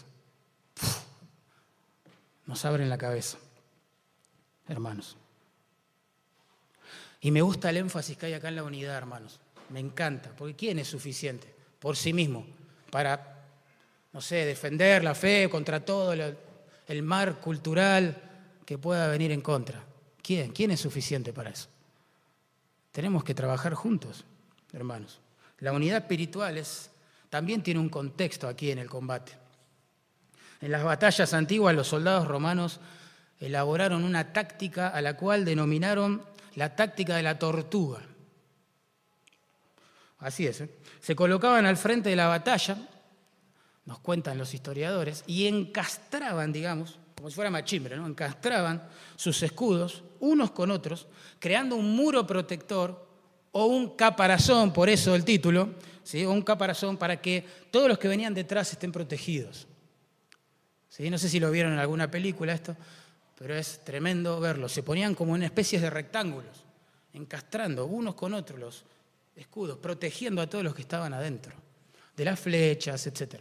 Nos abren la cabeza, hermanos. Y me gusta el énfasis que hay acá en la unidad, hermanos. Me encanta, porque ¿quién es suficiente por sí mismo para, no sé, defender la fe contra todo el mar cultural que pueda venir en contra? ¿Quién? ¿Quién es suficiente para eso? Tenemos que trabajar juntos, hermanos. La unidad espiritual también tiene un contexto aquí en el combate. En las batallas antiguas, los soldados romanos elaboraron una táctica a la cual denominaron la táctica de la tortuga. Así es, ¿eh? Se colocaban al frente de la batalla, nos cuentan los historiadores, y encastraban, digamos, como si fuera machimbre, ¿no? Encastraban sus escudos unos con otros, creando un muro protector o un caparazón, por eso el título, ¿sí? O un caparazón para que todos los que venían detrás estén protegidos. ¿Sí? No sé si lo vieron en alguna película esto, pero es tremendo verlo. Se ponían como en especies de rectángulos, encastrando unos con otros los escudos, protegiendo a todos los que estaban adentro, de las flechas, etc.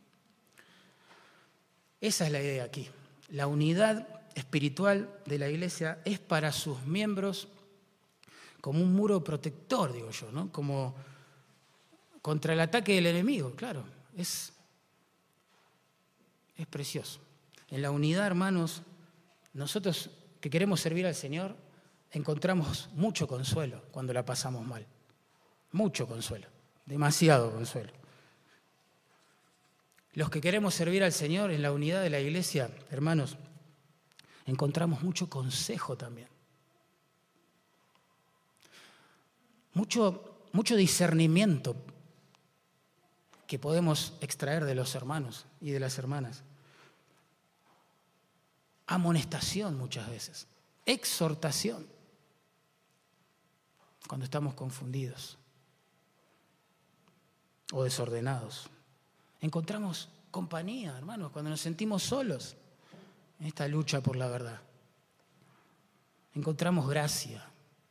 Esa es la idea aquí. La unidad espiritual de la iglesia es para sus miembros como un muro protector, digo yo, ¿no? Como contra el ataque del enemigo, claro. Es precioso. En la unidad, hermanos, nosotros que queremos servir al Señor, encontramos mucho consuelo cuando la pasamos mal. Mucho consuelo, demasiado consuelo. Los que queremos servir al Señor en la unidad de la iglesia, hermanos, encontramos mucho consejo también. Mucho discernimiento que podemos extraer de los hermanos y de las hermanas. Amonestación muchas veces, exhortación cuando estamos confundidos o desordenados. Encontramos compañía, hermanos, cuando nos sentimos solos en esta lucha por la verdad. Encontramos gracia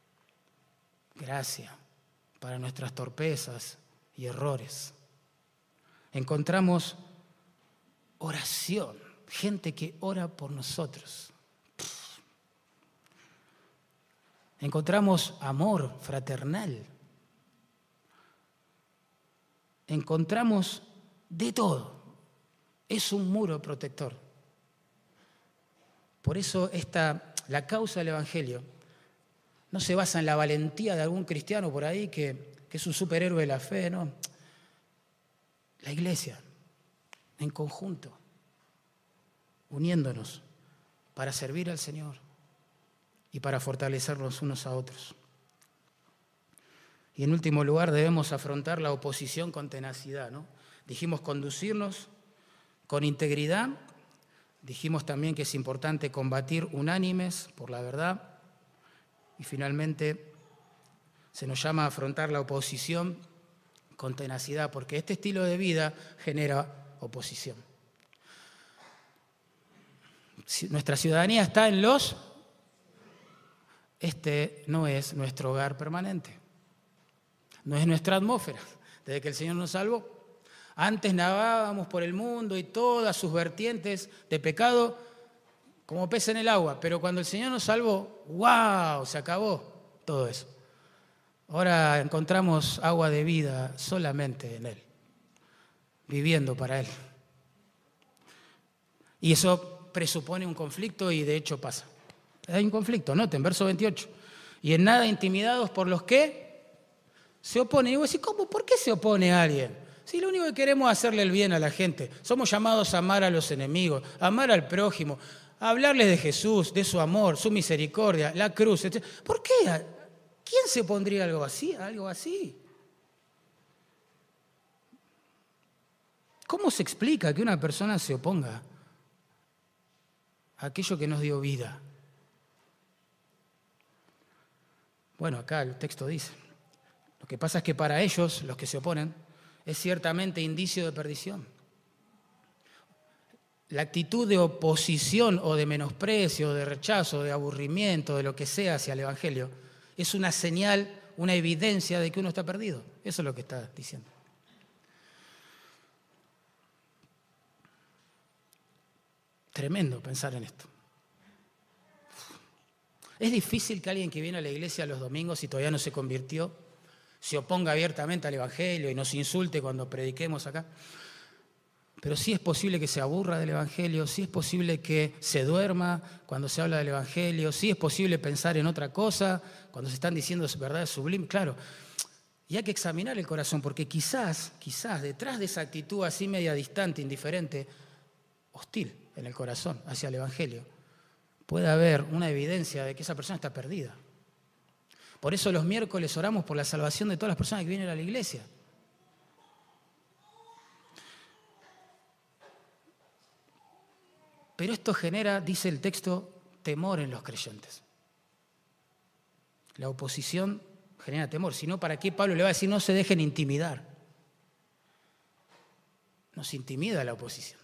para nuestras torpezas y errores. Encontramos oración, gente que ora por nosotros. Encontramos amor fraternal. Encontramos de todo. Es un muro protector. Por eso la causa del Evangelio no se basa en la valentía de algún cristiano por ahí que es un superhéroe de la fe, no. La iglesia, en conjunto, uniéndonos para servir al Señor y para fortalecernos unos a otros. Y en último lugar, debemos afrontar la oposición con tenacidad, ¿no? Dijimos conducirnos con integridad, dijimos también que es importante combatir unánimes por la verdad, y finalmente se nos llama a afrontar la oposición con tenacidad, porque este estilo de vida genera oposición. Si nuestra ciudadanía está en los... Este no es nuestro hogar permanente, no es nuestra atmósfera. Desde que el Señor nos salvó, antes nadábamos por el mundo y todas sus vertientes de pecado como pez en el agua, pero cuando el Señor nos salvó, ¡wow!, se acabó todo eso. Ahora encontramos agua de vida solamente en Él, viviendo para Él. Y eso presupone un conflicto y de hecho pasa. Hay un conflicto, noten, verso 28. Y en nada intimidados por los que se oponen. Y vos decís, ¿cómo? ¿Por qué se opone a alguien? Si lo único que queremos es hacerle el bien a la gente. Somos llamados a amar a los enemigos, a amar al prójimo, a hablarles de Jesús, de su amor, su misericordia, la cruz, etc. ¿Por qué? ¿Quién se opondría a algo así? ¿Cómo se explica que una persona se oponga a aquello que nos dio vida? Bueno, acá el texto dice, lo que pasa es que para ellos, los que se oponen, es ciertamente indicio de perdición. La actitud de oposición o de menosprecio, de rechazo, de aburrimiento, de lo que sea hacia el Evangelio, es una señal, una evidencia de que uno está perdido. Eso es lo que está diciendo. Tremendo pensar en esto. Es difícil que alguien que viene a la iglesia los domingos y todavía no se convirtió, se oponga abiertamente al Evangelio y nos insulte cuando prediquemos acá. Pero sí es posible que se aburra del Evangelio, sí es posible que se duerma cuando se habla del Evangelio, sí es posible pensar en otra cosa cuando se están diciendo verdades sublimes, claro. Y hay que examinar el corazón, porque quizás detrás de esa actitud así media distante, indiferente, hostil en el corazón hacia el Evangelio, puede haber una evidencia de que esa persona está perdida. Por eso los miércoles oramos por la salvación de todas las personas que vienen a la iglesia. Pero esto genera, dice el texto, temor en los creyentes. La oposición genera temor. Si no, ¿para qué Pablo le va a decir no se dejen intimidar? Nos intimida la oposición.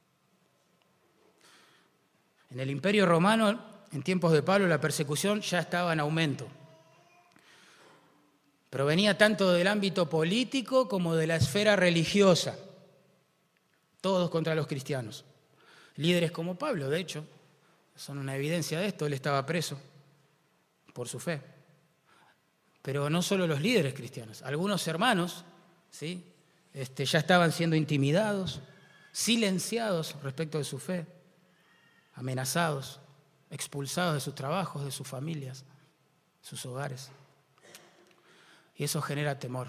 En el Imperio Romano, en tiempos de Pablo, la persecución ya estaba en aumento. Provenía tanto del ámbito político como de la esfera religiosa. Todos contra los cristianos. Líderes como Pablo, de hecho, son una evidencia de esto. Él estaba preso por su fe. Pero no solo los líderes cristianos. Algunos hermanos, ¿sí?, ya estaban siendo intimidados, silenciados respecto de su fe, amenazados, expulsados de sus trabajos, de sus familias, sus hogares. Y eso genera temor.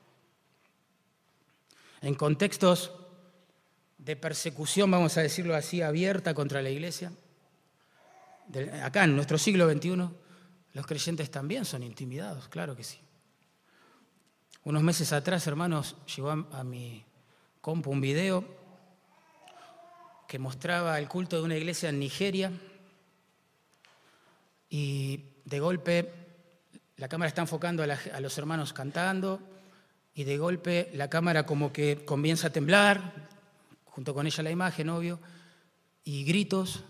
En contextos de persecución, vamos a decirlo así, abierta contra la iglesia, acá en nuestro siglo XXI, los creyentes también son intimidados, claro que sí. Unos meses atrás, hermanos, llegó a mi compu un video que mostraba el culto de una iglesia en Nigeria y de golpe la cámara está enfocando a los hermanos cantando y de golpe la cámara como que comienza a temblar, junto con ella la imagen, obvio, y gritos,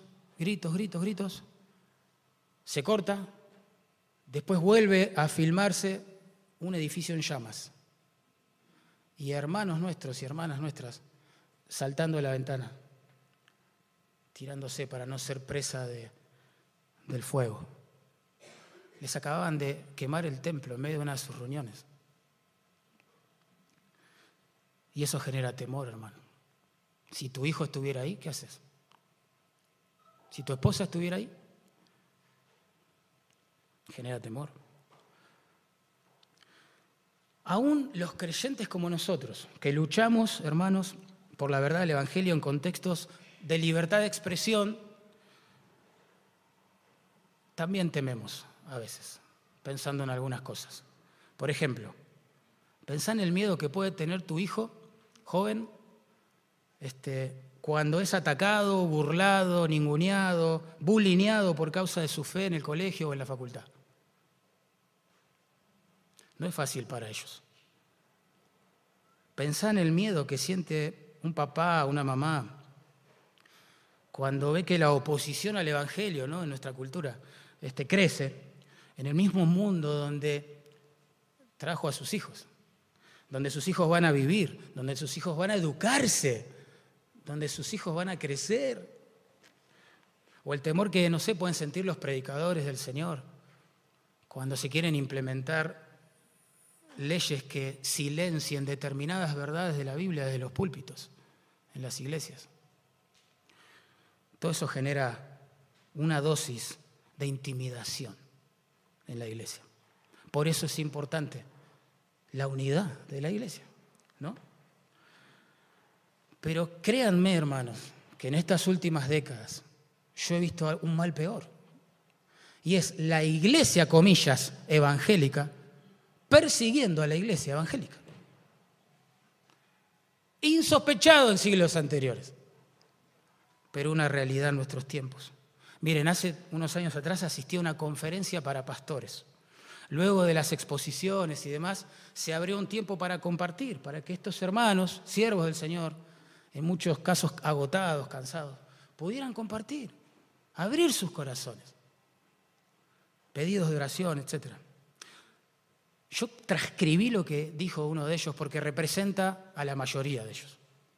se corta, después vuelve a filmarse un edificio en llamas y hermanos nuestros y hermanas nuestras saltando de la ventana, tirándose para no ser presa del fuego. Les acababan de quemar el templo en medio de una de sus reuniones. Y eso genera temor, hermano. Si tu hijo estuviera ahí, ¿qué haces? Si tu esposa estuviera ahí, genera temor. Aún los creyentes como nosotros, que luchamos, hermanos, por la verdad del Evangelio en contextos de libertad de expresión, también tememos a veces, pensando en algunas cosas. Por ejemplo, pensá en el miedo que puede tener tu hijo joven cuando es atacado, burlado, ninguneado, bulineado por causa de su fe en el colegio o en la facultad. No es fácil para ellos. Pensá en el miedo que siente un papá, una mamá, cuando ve que la oposición al Evangelio, ¿no?, en nuestra cultura crece en el mismo mundo donde trajo a sus hijos, donde sus hijos van a vivir, donde sus hijos van a educarse, donde sus hijos van a crecer. O el temor que, no sé, pueden sentir los predicadores del Señor cuando se quieren implementar leyes que silencien determinadas verdades de la Biblia desde los púlpitos en las iglesias. Todo eso genera una dosis de intimidación en la iglesia. Por eso es importante la unidad de la iglesia, ¿no? Pero créanme, hermanos, que en estas últimas décadas yo he visto un mal peor. Y es la iglesia, comillas, evangélica, persiguiendo a la iglesia evangélica. Insospechado en siglos anteriores, pero una realidad en nuestros tiempos. Miren, hace unos años atrás asistí a una conferencia para pastores. Luego de las exposiciones y demás, se abrió un tiempo para compartir, para que estos hermanos, siervos del Señor, en muchos casos agotados, cansados, pudieran compartir, abrir sus corazones, pedidos de oración, etc. Yo transcribí lo que dijo uno de ellos porque representa a la mayoría de ellos.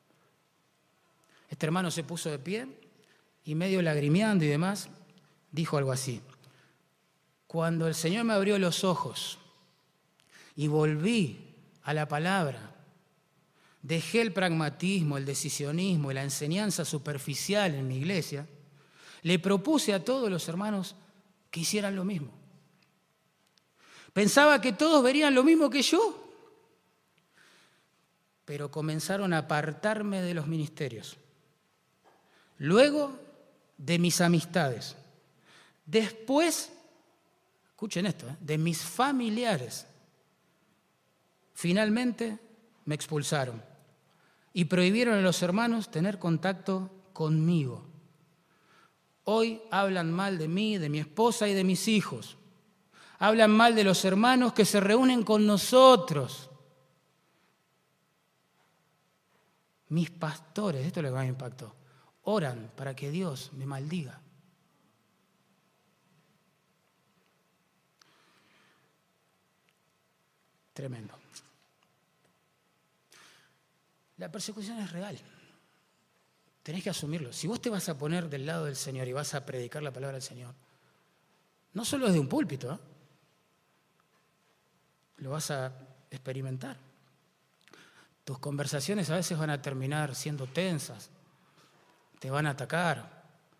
Este hermano se puso de pie y medio lagrimeando y demás, dijo algo así: cuando el Señor me abrió los ojos y volví a la palabra, dejé el pragmatismo, el decisionismo y la enseñanza superficial en mi iglesia, le propuse a todos los hermanos que hicieran lo mismo. Pensaba que todos verían lo mismo que yo, pero comenzaron a apartarme de los ministerios, luego de mis amistades, después, escuchen esto, de mis familiares. Finalmente me expulsaron y prohibieron a los hermanos tener contacto conmigo. Hoy hablan mal de mí, de mi esposa y de mis hijos. Hablan mal de los hermanos que se reúnen con nosotros. Mis pastores, esto es lo que más me impactó, oran para que Dios me maldiga. Tremendo. La persecución es real. Tenés que asumirlo. Si vos te vas a poner del lado del Señor y vas a predicar la palabra del Señor, no solo desde un púlpito, ¿eh?, lo vas a experimentar. Tus conversaciones a veces van a terminar siendo tensas, te van a atacar,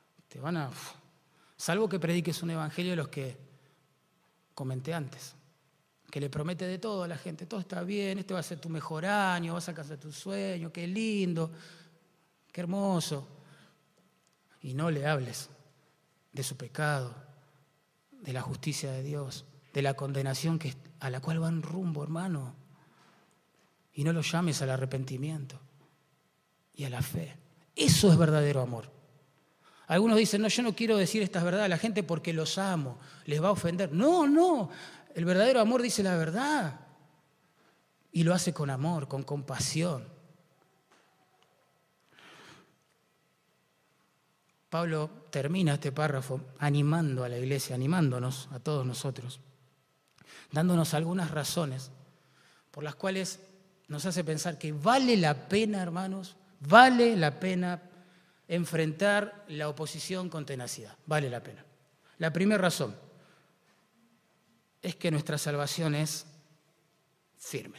salvo que prediques un evangelio de los que comenté antes, que le promete de todo a la gente: todo está bien, este va a ser tu mejor año, vas a alcanzar tu sueño, qué lindo, qué hermoso. Y no le hables de su pecado, de la justicia de Dios, de la condenación a la cual van rumbo, hermano. Y no lo llames al arrepentimiento y a la fe. Eso es verdadero amor. Algunos dicen: no, yo no quiero decir estas verdades a la gente porque los amo, les va a ofender. No, el verdadero amor dice la verdad y lo hace con amor, con compasión. Pablo termina este párrafo animando a la iglesia, animándonos a todos nosotros, dándonos algunas razones por las cuales nos hace pensar que vale la pena, hermanos, vale la pena enfrentar la oposición con tenacidad. Vale la pena. La primera razón es que nuestra salvación es firme.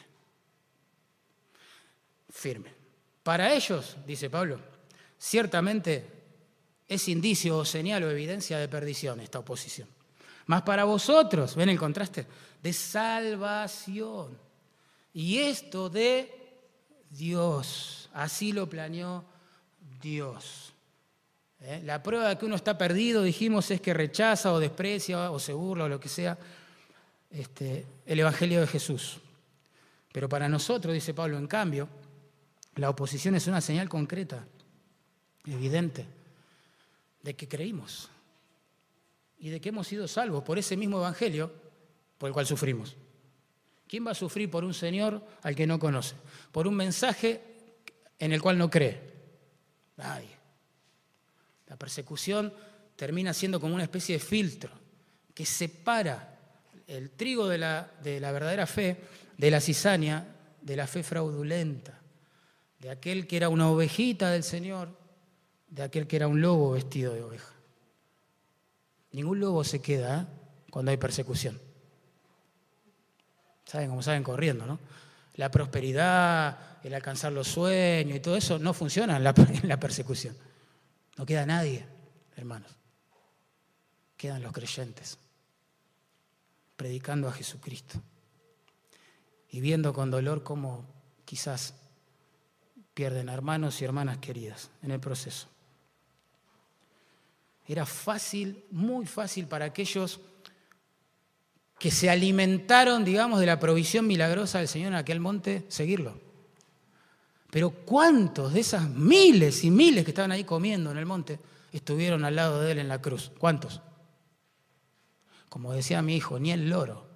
Firme. Para ellos, dice Pablo, ciertamente es indicio o señal o evidencia de perdición esta oposición. Mas para vosotros, ¿ven el contraste? De salvación. Y esto de Dios, así lo planeó Dios. La prueba de que uno está perdido, dijimos, es que rechaza o desprecia o se burla o lo que sea el Evangelio de Jesús. Pero para nosotros, dice Pablo, en cambio, la oposición es una señal concreta, evidente, de que creímos y de que hemos sido salvos por ese mismo Evangelio por el cual sufrimos. ¿Quién va a sufrir por un Señor al que no conoce? Por un mensaje en el cual no cree. Nadie. La persecución termina siendo como una especie de filtro que separa el trigo de la verdadera fe de la cizaña, de la fe fraudulenta, de aquel que era una ovejita del Señor, de aquel que era un lobo vestido de oveja. Ningún lobo se queda cuando hay persecución. ¿Saben cómo salen corriendo, no? La prosperidad, el alcanzar los sueños y todo eso no funciona en la persecución. No queda nadie, hermanos. Quedan los creyentes, predicando a Jesucristo y viendo con dolor cómo quizás pierden hermanos y hermanas queridas en el proceso. Era fácil, muy fácil para aquellos que se alimentaron, digamos, de la provisión milagrosa del Señor en aquel monte, seguirlo. Pero ¿cuántos de esas miles y miles que estaban ahí comiendo en el monte estuvieron al lado de Él en la cruz? ¿Cuántos? Como decía mi hijo, ni el loro.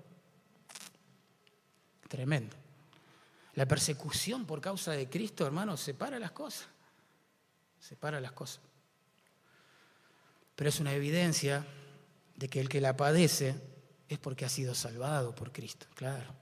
Tremendo. La persecución por causa de Cristo, hermanos, separa las cosas. Separa las cosas. Pero es una evidencia de que el que la padece es porque ha sido salvado por Cristo, claro.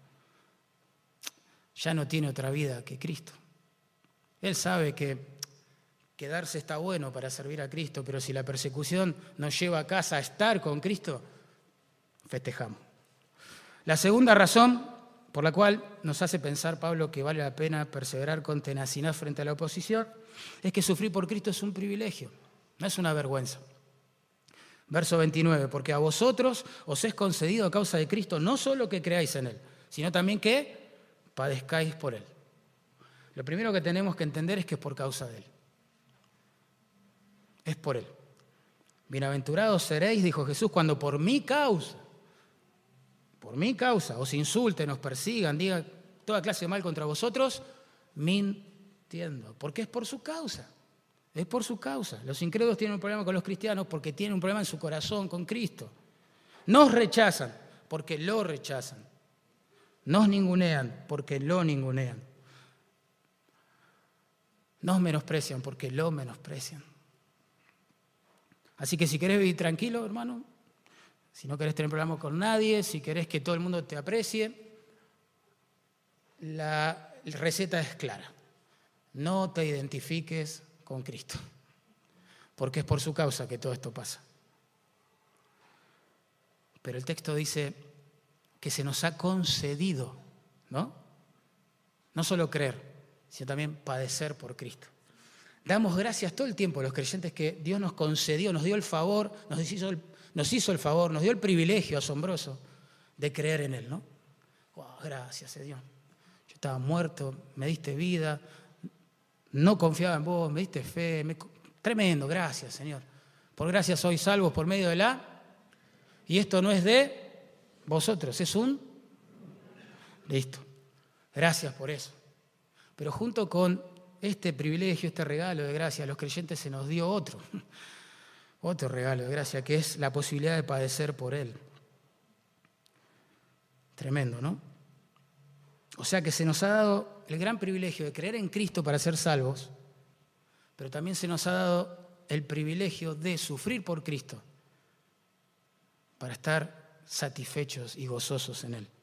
Ya no tiene otra vida que Cristo. Él sabe que quedarse está bueno para servir a Cristo, pero si la persecución nos lleva a casa a estar con Cristo, festejamos. La segunda razón por la cual nos hace pensar Pablo que vale la pena perseverar con tenacidad frente a la oposición es que sufrir por Cristo es un privilegio, no es una vergüenza. Verso 29, porque a vosotros os es concedido a causa de Cristo no solo que creáis en Él, sino también que padezcáis por Él. Lo primero que tenemos que entender es que es por causa de Él. Es por Él. Bienaventurados seréis, dijo Jesús, cuando por mi causa, os insulten, os persigan, digan toda clase de mal contra vosotros, mintiendo. Porque es por su causa. Es por su causa. Los incrédulos tienen un problema con los cristianos porque tienen un problema en su corazón con Cristo. Nos rechazan porque lo rechazan. Nos ningunean porque lo ningunean. Nos menosprecian porque lo menosprecian. Así que si querés vivir tranquilo, hermano, si no querés tener problemas con nadie, si querés que todo el mundo te aprecie, la receta es clara. No te identifiques con Cristo, porque es por su causa que todo esto pasa. Pero el texto dice que se nos ha concedido, ¿no? No solo creer, sino también padecer por Cristo. Damos gracias todo el tiempo a los creyentes que Dios nos concedió, nos dio el favor, nos hizo el favor, nos dio el privilegio asombroso de creer en Él, ¿no? Wow, gracias, Señor. Yo estaba muerto, me diste vida, no confiaba en vos, me diste fe. Tremendo, gracias, Señor. Por gracia sois salvos por medio de la... Y esto no es de vosotros, es un... Listo. Gracias por eso. Pero junto con este privilegio, este regalo de gracia, a los creyentes se nos dio otro regalo de gracia, que es la posibilidad de padecer por Él. Tremendo, ¿no? O sea que se nos ha dado el gran privilegio de creer en Cristo para ser salvos, pero también se nos ha dado el privilegio de sufrir por Cristo para estar satisfechos y gozosos en Él.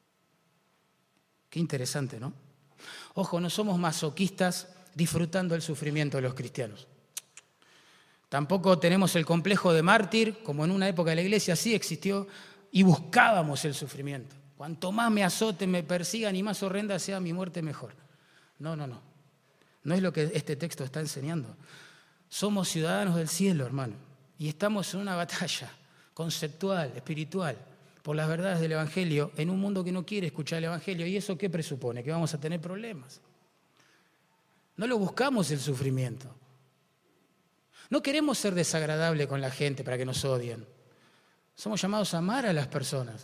Qué interesante, ¿no? Ojo, no somos masoquistas disfrutando el sufrimiento de los cristianos. Tampoco tenemos el complejo de mártir, como en una época de la iglesia sí existió, y buscábamos el sufrimiento. Cuanto más me azoten, me persigan y más horrenda sea mi muerte, mejor. No. No es lo que este texto está enseñando. Somos ciudadanos del cielo, hermano, y estamos en una batalla conceptual, espiritual, por las verdades del Evangelio en un mundo que no quiere escuchar el Evangelio. ¿Y eso qué presupone? Que vamos a tener problemas. No lo buscamos el sufrimiento. No queremos ser desagradables con la gente para que nos odien. Somos llamados a amar a las personas.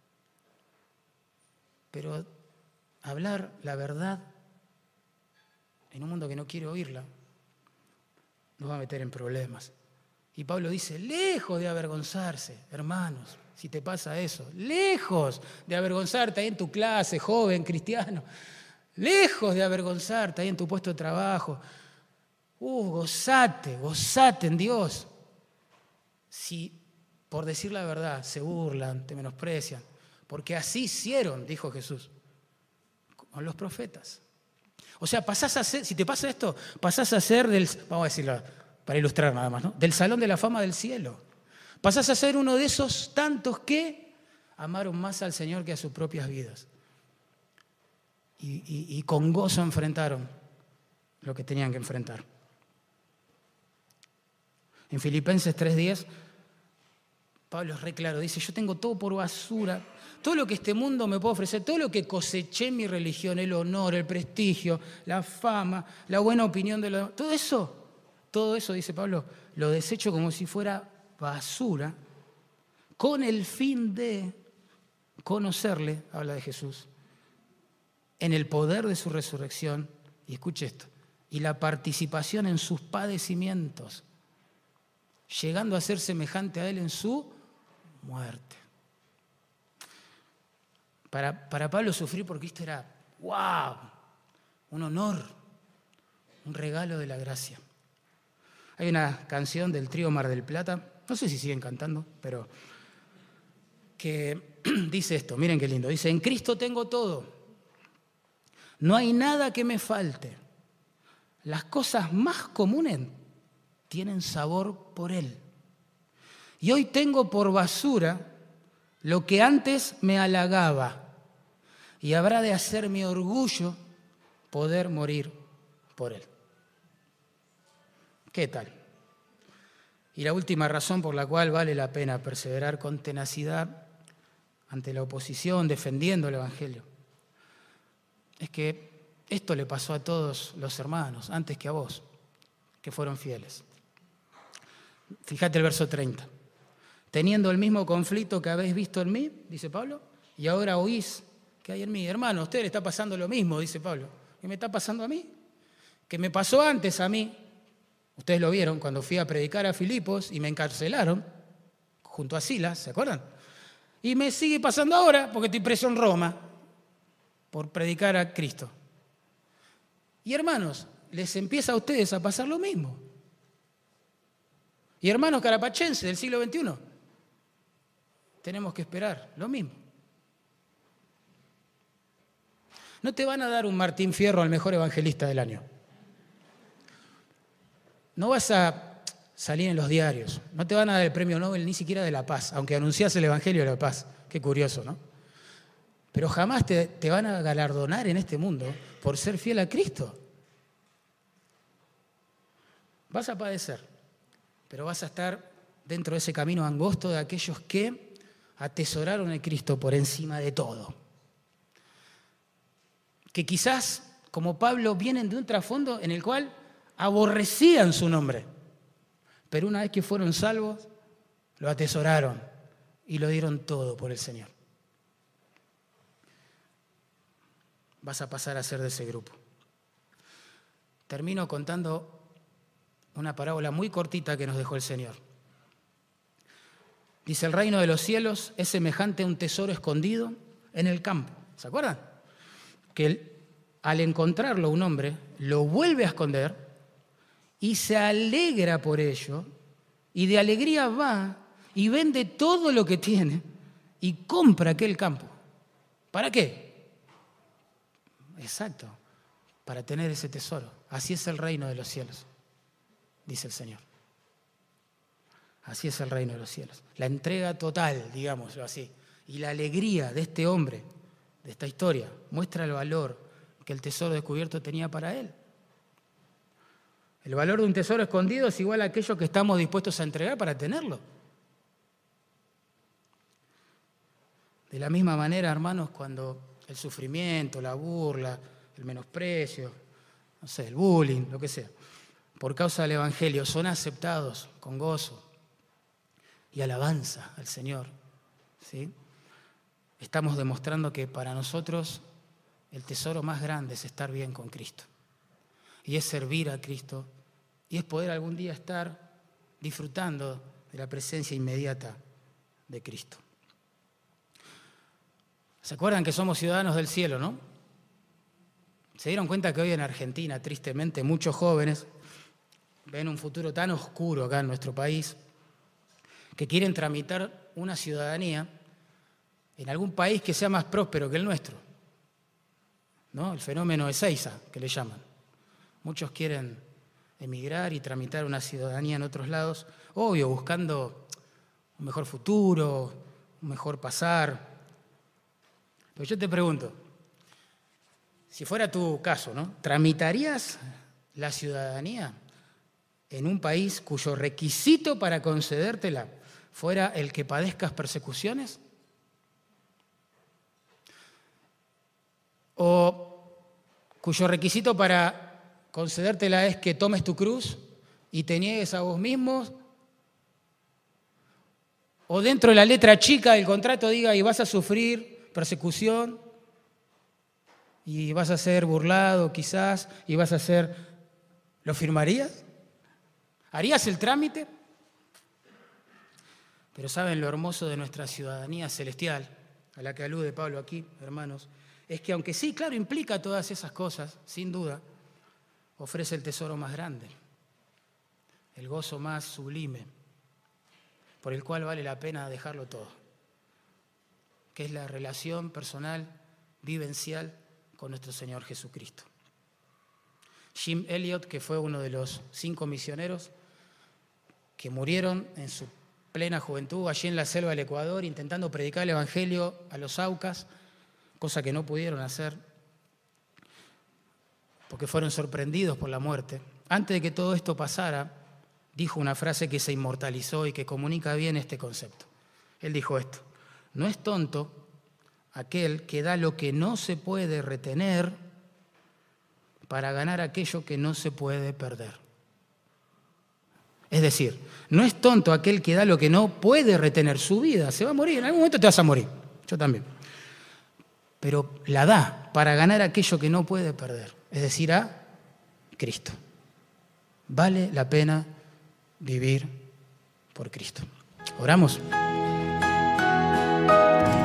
Pero hablar la verdad en un mundo que no quiere oírla nos va a meter en problemas. Y Pablo dice, lejos de avergonzarse, hermanos, si te pasa eso, lejos de avergonzarte ahí en tu clase, joven, cristiano, lejos de avergonzarte ahí en tu puesto de trabajo, gozate en Dios. Si por decir la verdad se burlan, te menosprecian, porque así hicieron, dijo Jesús, con los profetas. O sea, pasás a ser, si te pasa esto, pasás a ser vamos a decirlo para ilustrar nada más, ¿no? Del salón de la fama del cielo. Pasás a ser uno de esos tantos que amaron más al Señor que a sus propias vidas. Y con gozo enfrentaron lo que tenían que enfrentar. En Filipenses 3:10, Pablo es re claro, dice, yo tengo todo por basura, todo lo que este mundo me puede ofrecer, todo lo que coseché en mi religión, el honor, el prestigio, la fama, la buena opinión de los... Todo eso, dice Pablo, lo desecho como si fuera basura, con el fin de conocerle, habla de Jesús, en el poder de su resurrección, y escuche esto, y la participación en sus padecimientos, llegando a ser semejante a él en su muerte. Para Pablo sufrir por Cristo era, ¡wow!, un honor, un regalo de la gracia. Hay una canción del trío Mar del Plata, no sé si siguen cantando, pero que dice esto, miren qué lindo, dice, en Cristo tengo todo, no hay nada que me falte, las cosas más comunes tienen sabor por Él. Y hoy tengo por basura lo que antes me halagaba, y habrá de hacer mi orgullo poder morir por Él. ¿Qué tal? Y la última razón por la cual vale la pena perseverar con tenacidad ante la oposición, defendiendo el Evangelio, es que esto le pasó a todos los hermanos, antes que a vos, que fueron fieles. Fíjate el verso 30. Teniendo el mismo conflicto que habéis visto en mí, dice Pablo, y ahora oís que hay en mí. Hermano, a usted le está pasando lo mismo, dice Pablo. ¿Qué me está pasando a mí? Que me pasó antes a mí. Ustedes lo vieron cuando fui a predicar a Filipos y me encarcelaron junto a Silas, ¿se acuerdan? Y me sigue pasando ahora porque estoy preso en Roma por predicar a Cristo. Y hermanos, les empieza a ustedes a pasar lo mismo. Y hermanos carapachenses del siglo XXI, tenemos que esperar lo mismo. No te van a dar un Martín Fierro al mejor evangelista del año. No vas a salir en los diarios. No te van a dar el premio Nobel ni siquiera de la paz, aunque anunciás el evangelio de la paz. Qué curioso, ¿no? Pero jamás te van a galardonar en este mundo por ser fiel a Cristo. Vas a padecer, pero vas a estar dentro de ese camino angosto de aquellos que atesoraron a Cristo por encima de todo. Que quizás, como Pablo, vienen de un trasfondo en el cual aborrecían su nombre, pero una vez que fueron salvos, lo atesoraron y lo dieron todo por el Señor. Vas a pasar a ser de ese grupo. Termino contando una parábola muy cortita que nos dejó el Señor. Dice, el reino de los cielos es semejante a un tesoro escondido en el campo. ¿Se acuerdan? Que al encontrarlo un hombre, lo vuelve a esconder y se alegra por ello, y de alegría va y vende todo lo que tiene y compra aquel campo. ¿Para qué? Exacto, para tener ese tesoro. Así es el reino de los cielos, dice el Señor. Así es el reino de los cielos. La entrega total, digámoslo así, y la alegría de este hombre, de esta historia, muestra el valor que el tesoro descubierto tenía para él. El valor de un tesoro escondido es igual a aquello que estamos dispuestos a entregar para tenerlo. De la misma manera, hermanos, cuando el sufrimiento, la burla, el menosprecio, no sé, el bullying, lo que sea, por causa del Evangelio, son aceptados con gozo y alabanza al Señor, ¿sí? Estamos demostrando que para nosotros el tesoro más grande es estar bien con Cristo. Y es servir a Cristo. Y es poder algún día estar disfrutando de la presencia inmediata de Cristo. ¿Se acuerdan que somos ciudadanos del cielo, no? ¿Se dieron cuenta que hoy en Argentina, tristemente, muchos jóvenes ven un futuro tan oscuro acá en nuestro país que quieren tramitar una ciudadanía en algún país que sea más próspero que el nuestro, ¿no? El fenómeno Ezeiza, que le llaman. Muchos quieren emigrar y tramitar una ciudadanía en otros lados, obvio, buscando un mejor futuro, un mejor pasar. Pero yo te pregunto, si fuera tu caso, ¿no? ¿Tramitarías la ciudadanía en un país cuyo requisito para concedértela fuera el que padezcas persecuciones? ¿O cuyo requisito para concedértela es que tomes tu cruz y te niegues a vos mismo? ¿O dentro de la letra chica del contrato diga y vas a sufrir persecución y vas a ser burlado quizás y vas a ser... ¿Lo firmarías? ¿Harías el trámite? Pero ¿saben lo hermoso de nuestra ciudadanía celestial, a la que alude Pablo aquí, hermanos? Es que aunque sí, claro, implica todas esas cosas, sin duda, ofrece el tesoro más grande, el gozo más sublime, por el cual vale la pena dejarlo todo, que es la relación personal, vivencial con nuestro Señor Jesucristo. Jim Elliot, que fue uno de los 5 misioneros que murieron en su plena juventud allí en la selva del Ecuador, intentando predicar el Evangelio a los Aucas, cosa que no pudieron hacer porque fueron sorprendidos por la muerte. Antes de que todo esto pasara, dijo una frase que se inmortalizó y que comunica bien este concepto. Él dijo esto: no es tonto aquel que da lo que no se puede retener para ganar aquello que no se puede perder. Es decir, no es tonto aquel que da lo que no puede retener. Su vida se va a morir, en algún momento te vas a morir, yo también. Pero la da para ganar aquello que no puede perder, es decir, a Cristo. Vale la pena vivir por Cristo. Oramos.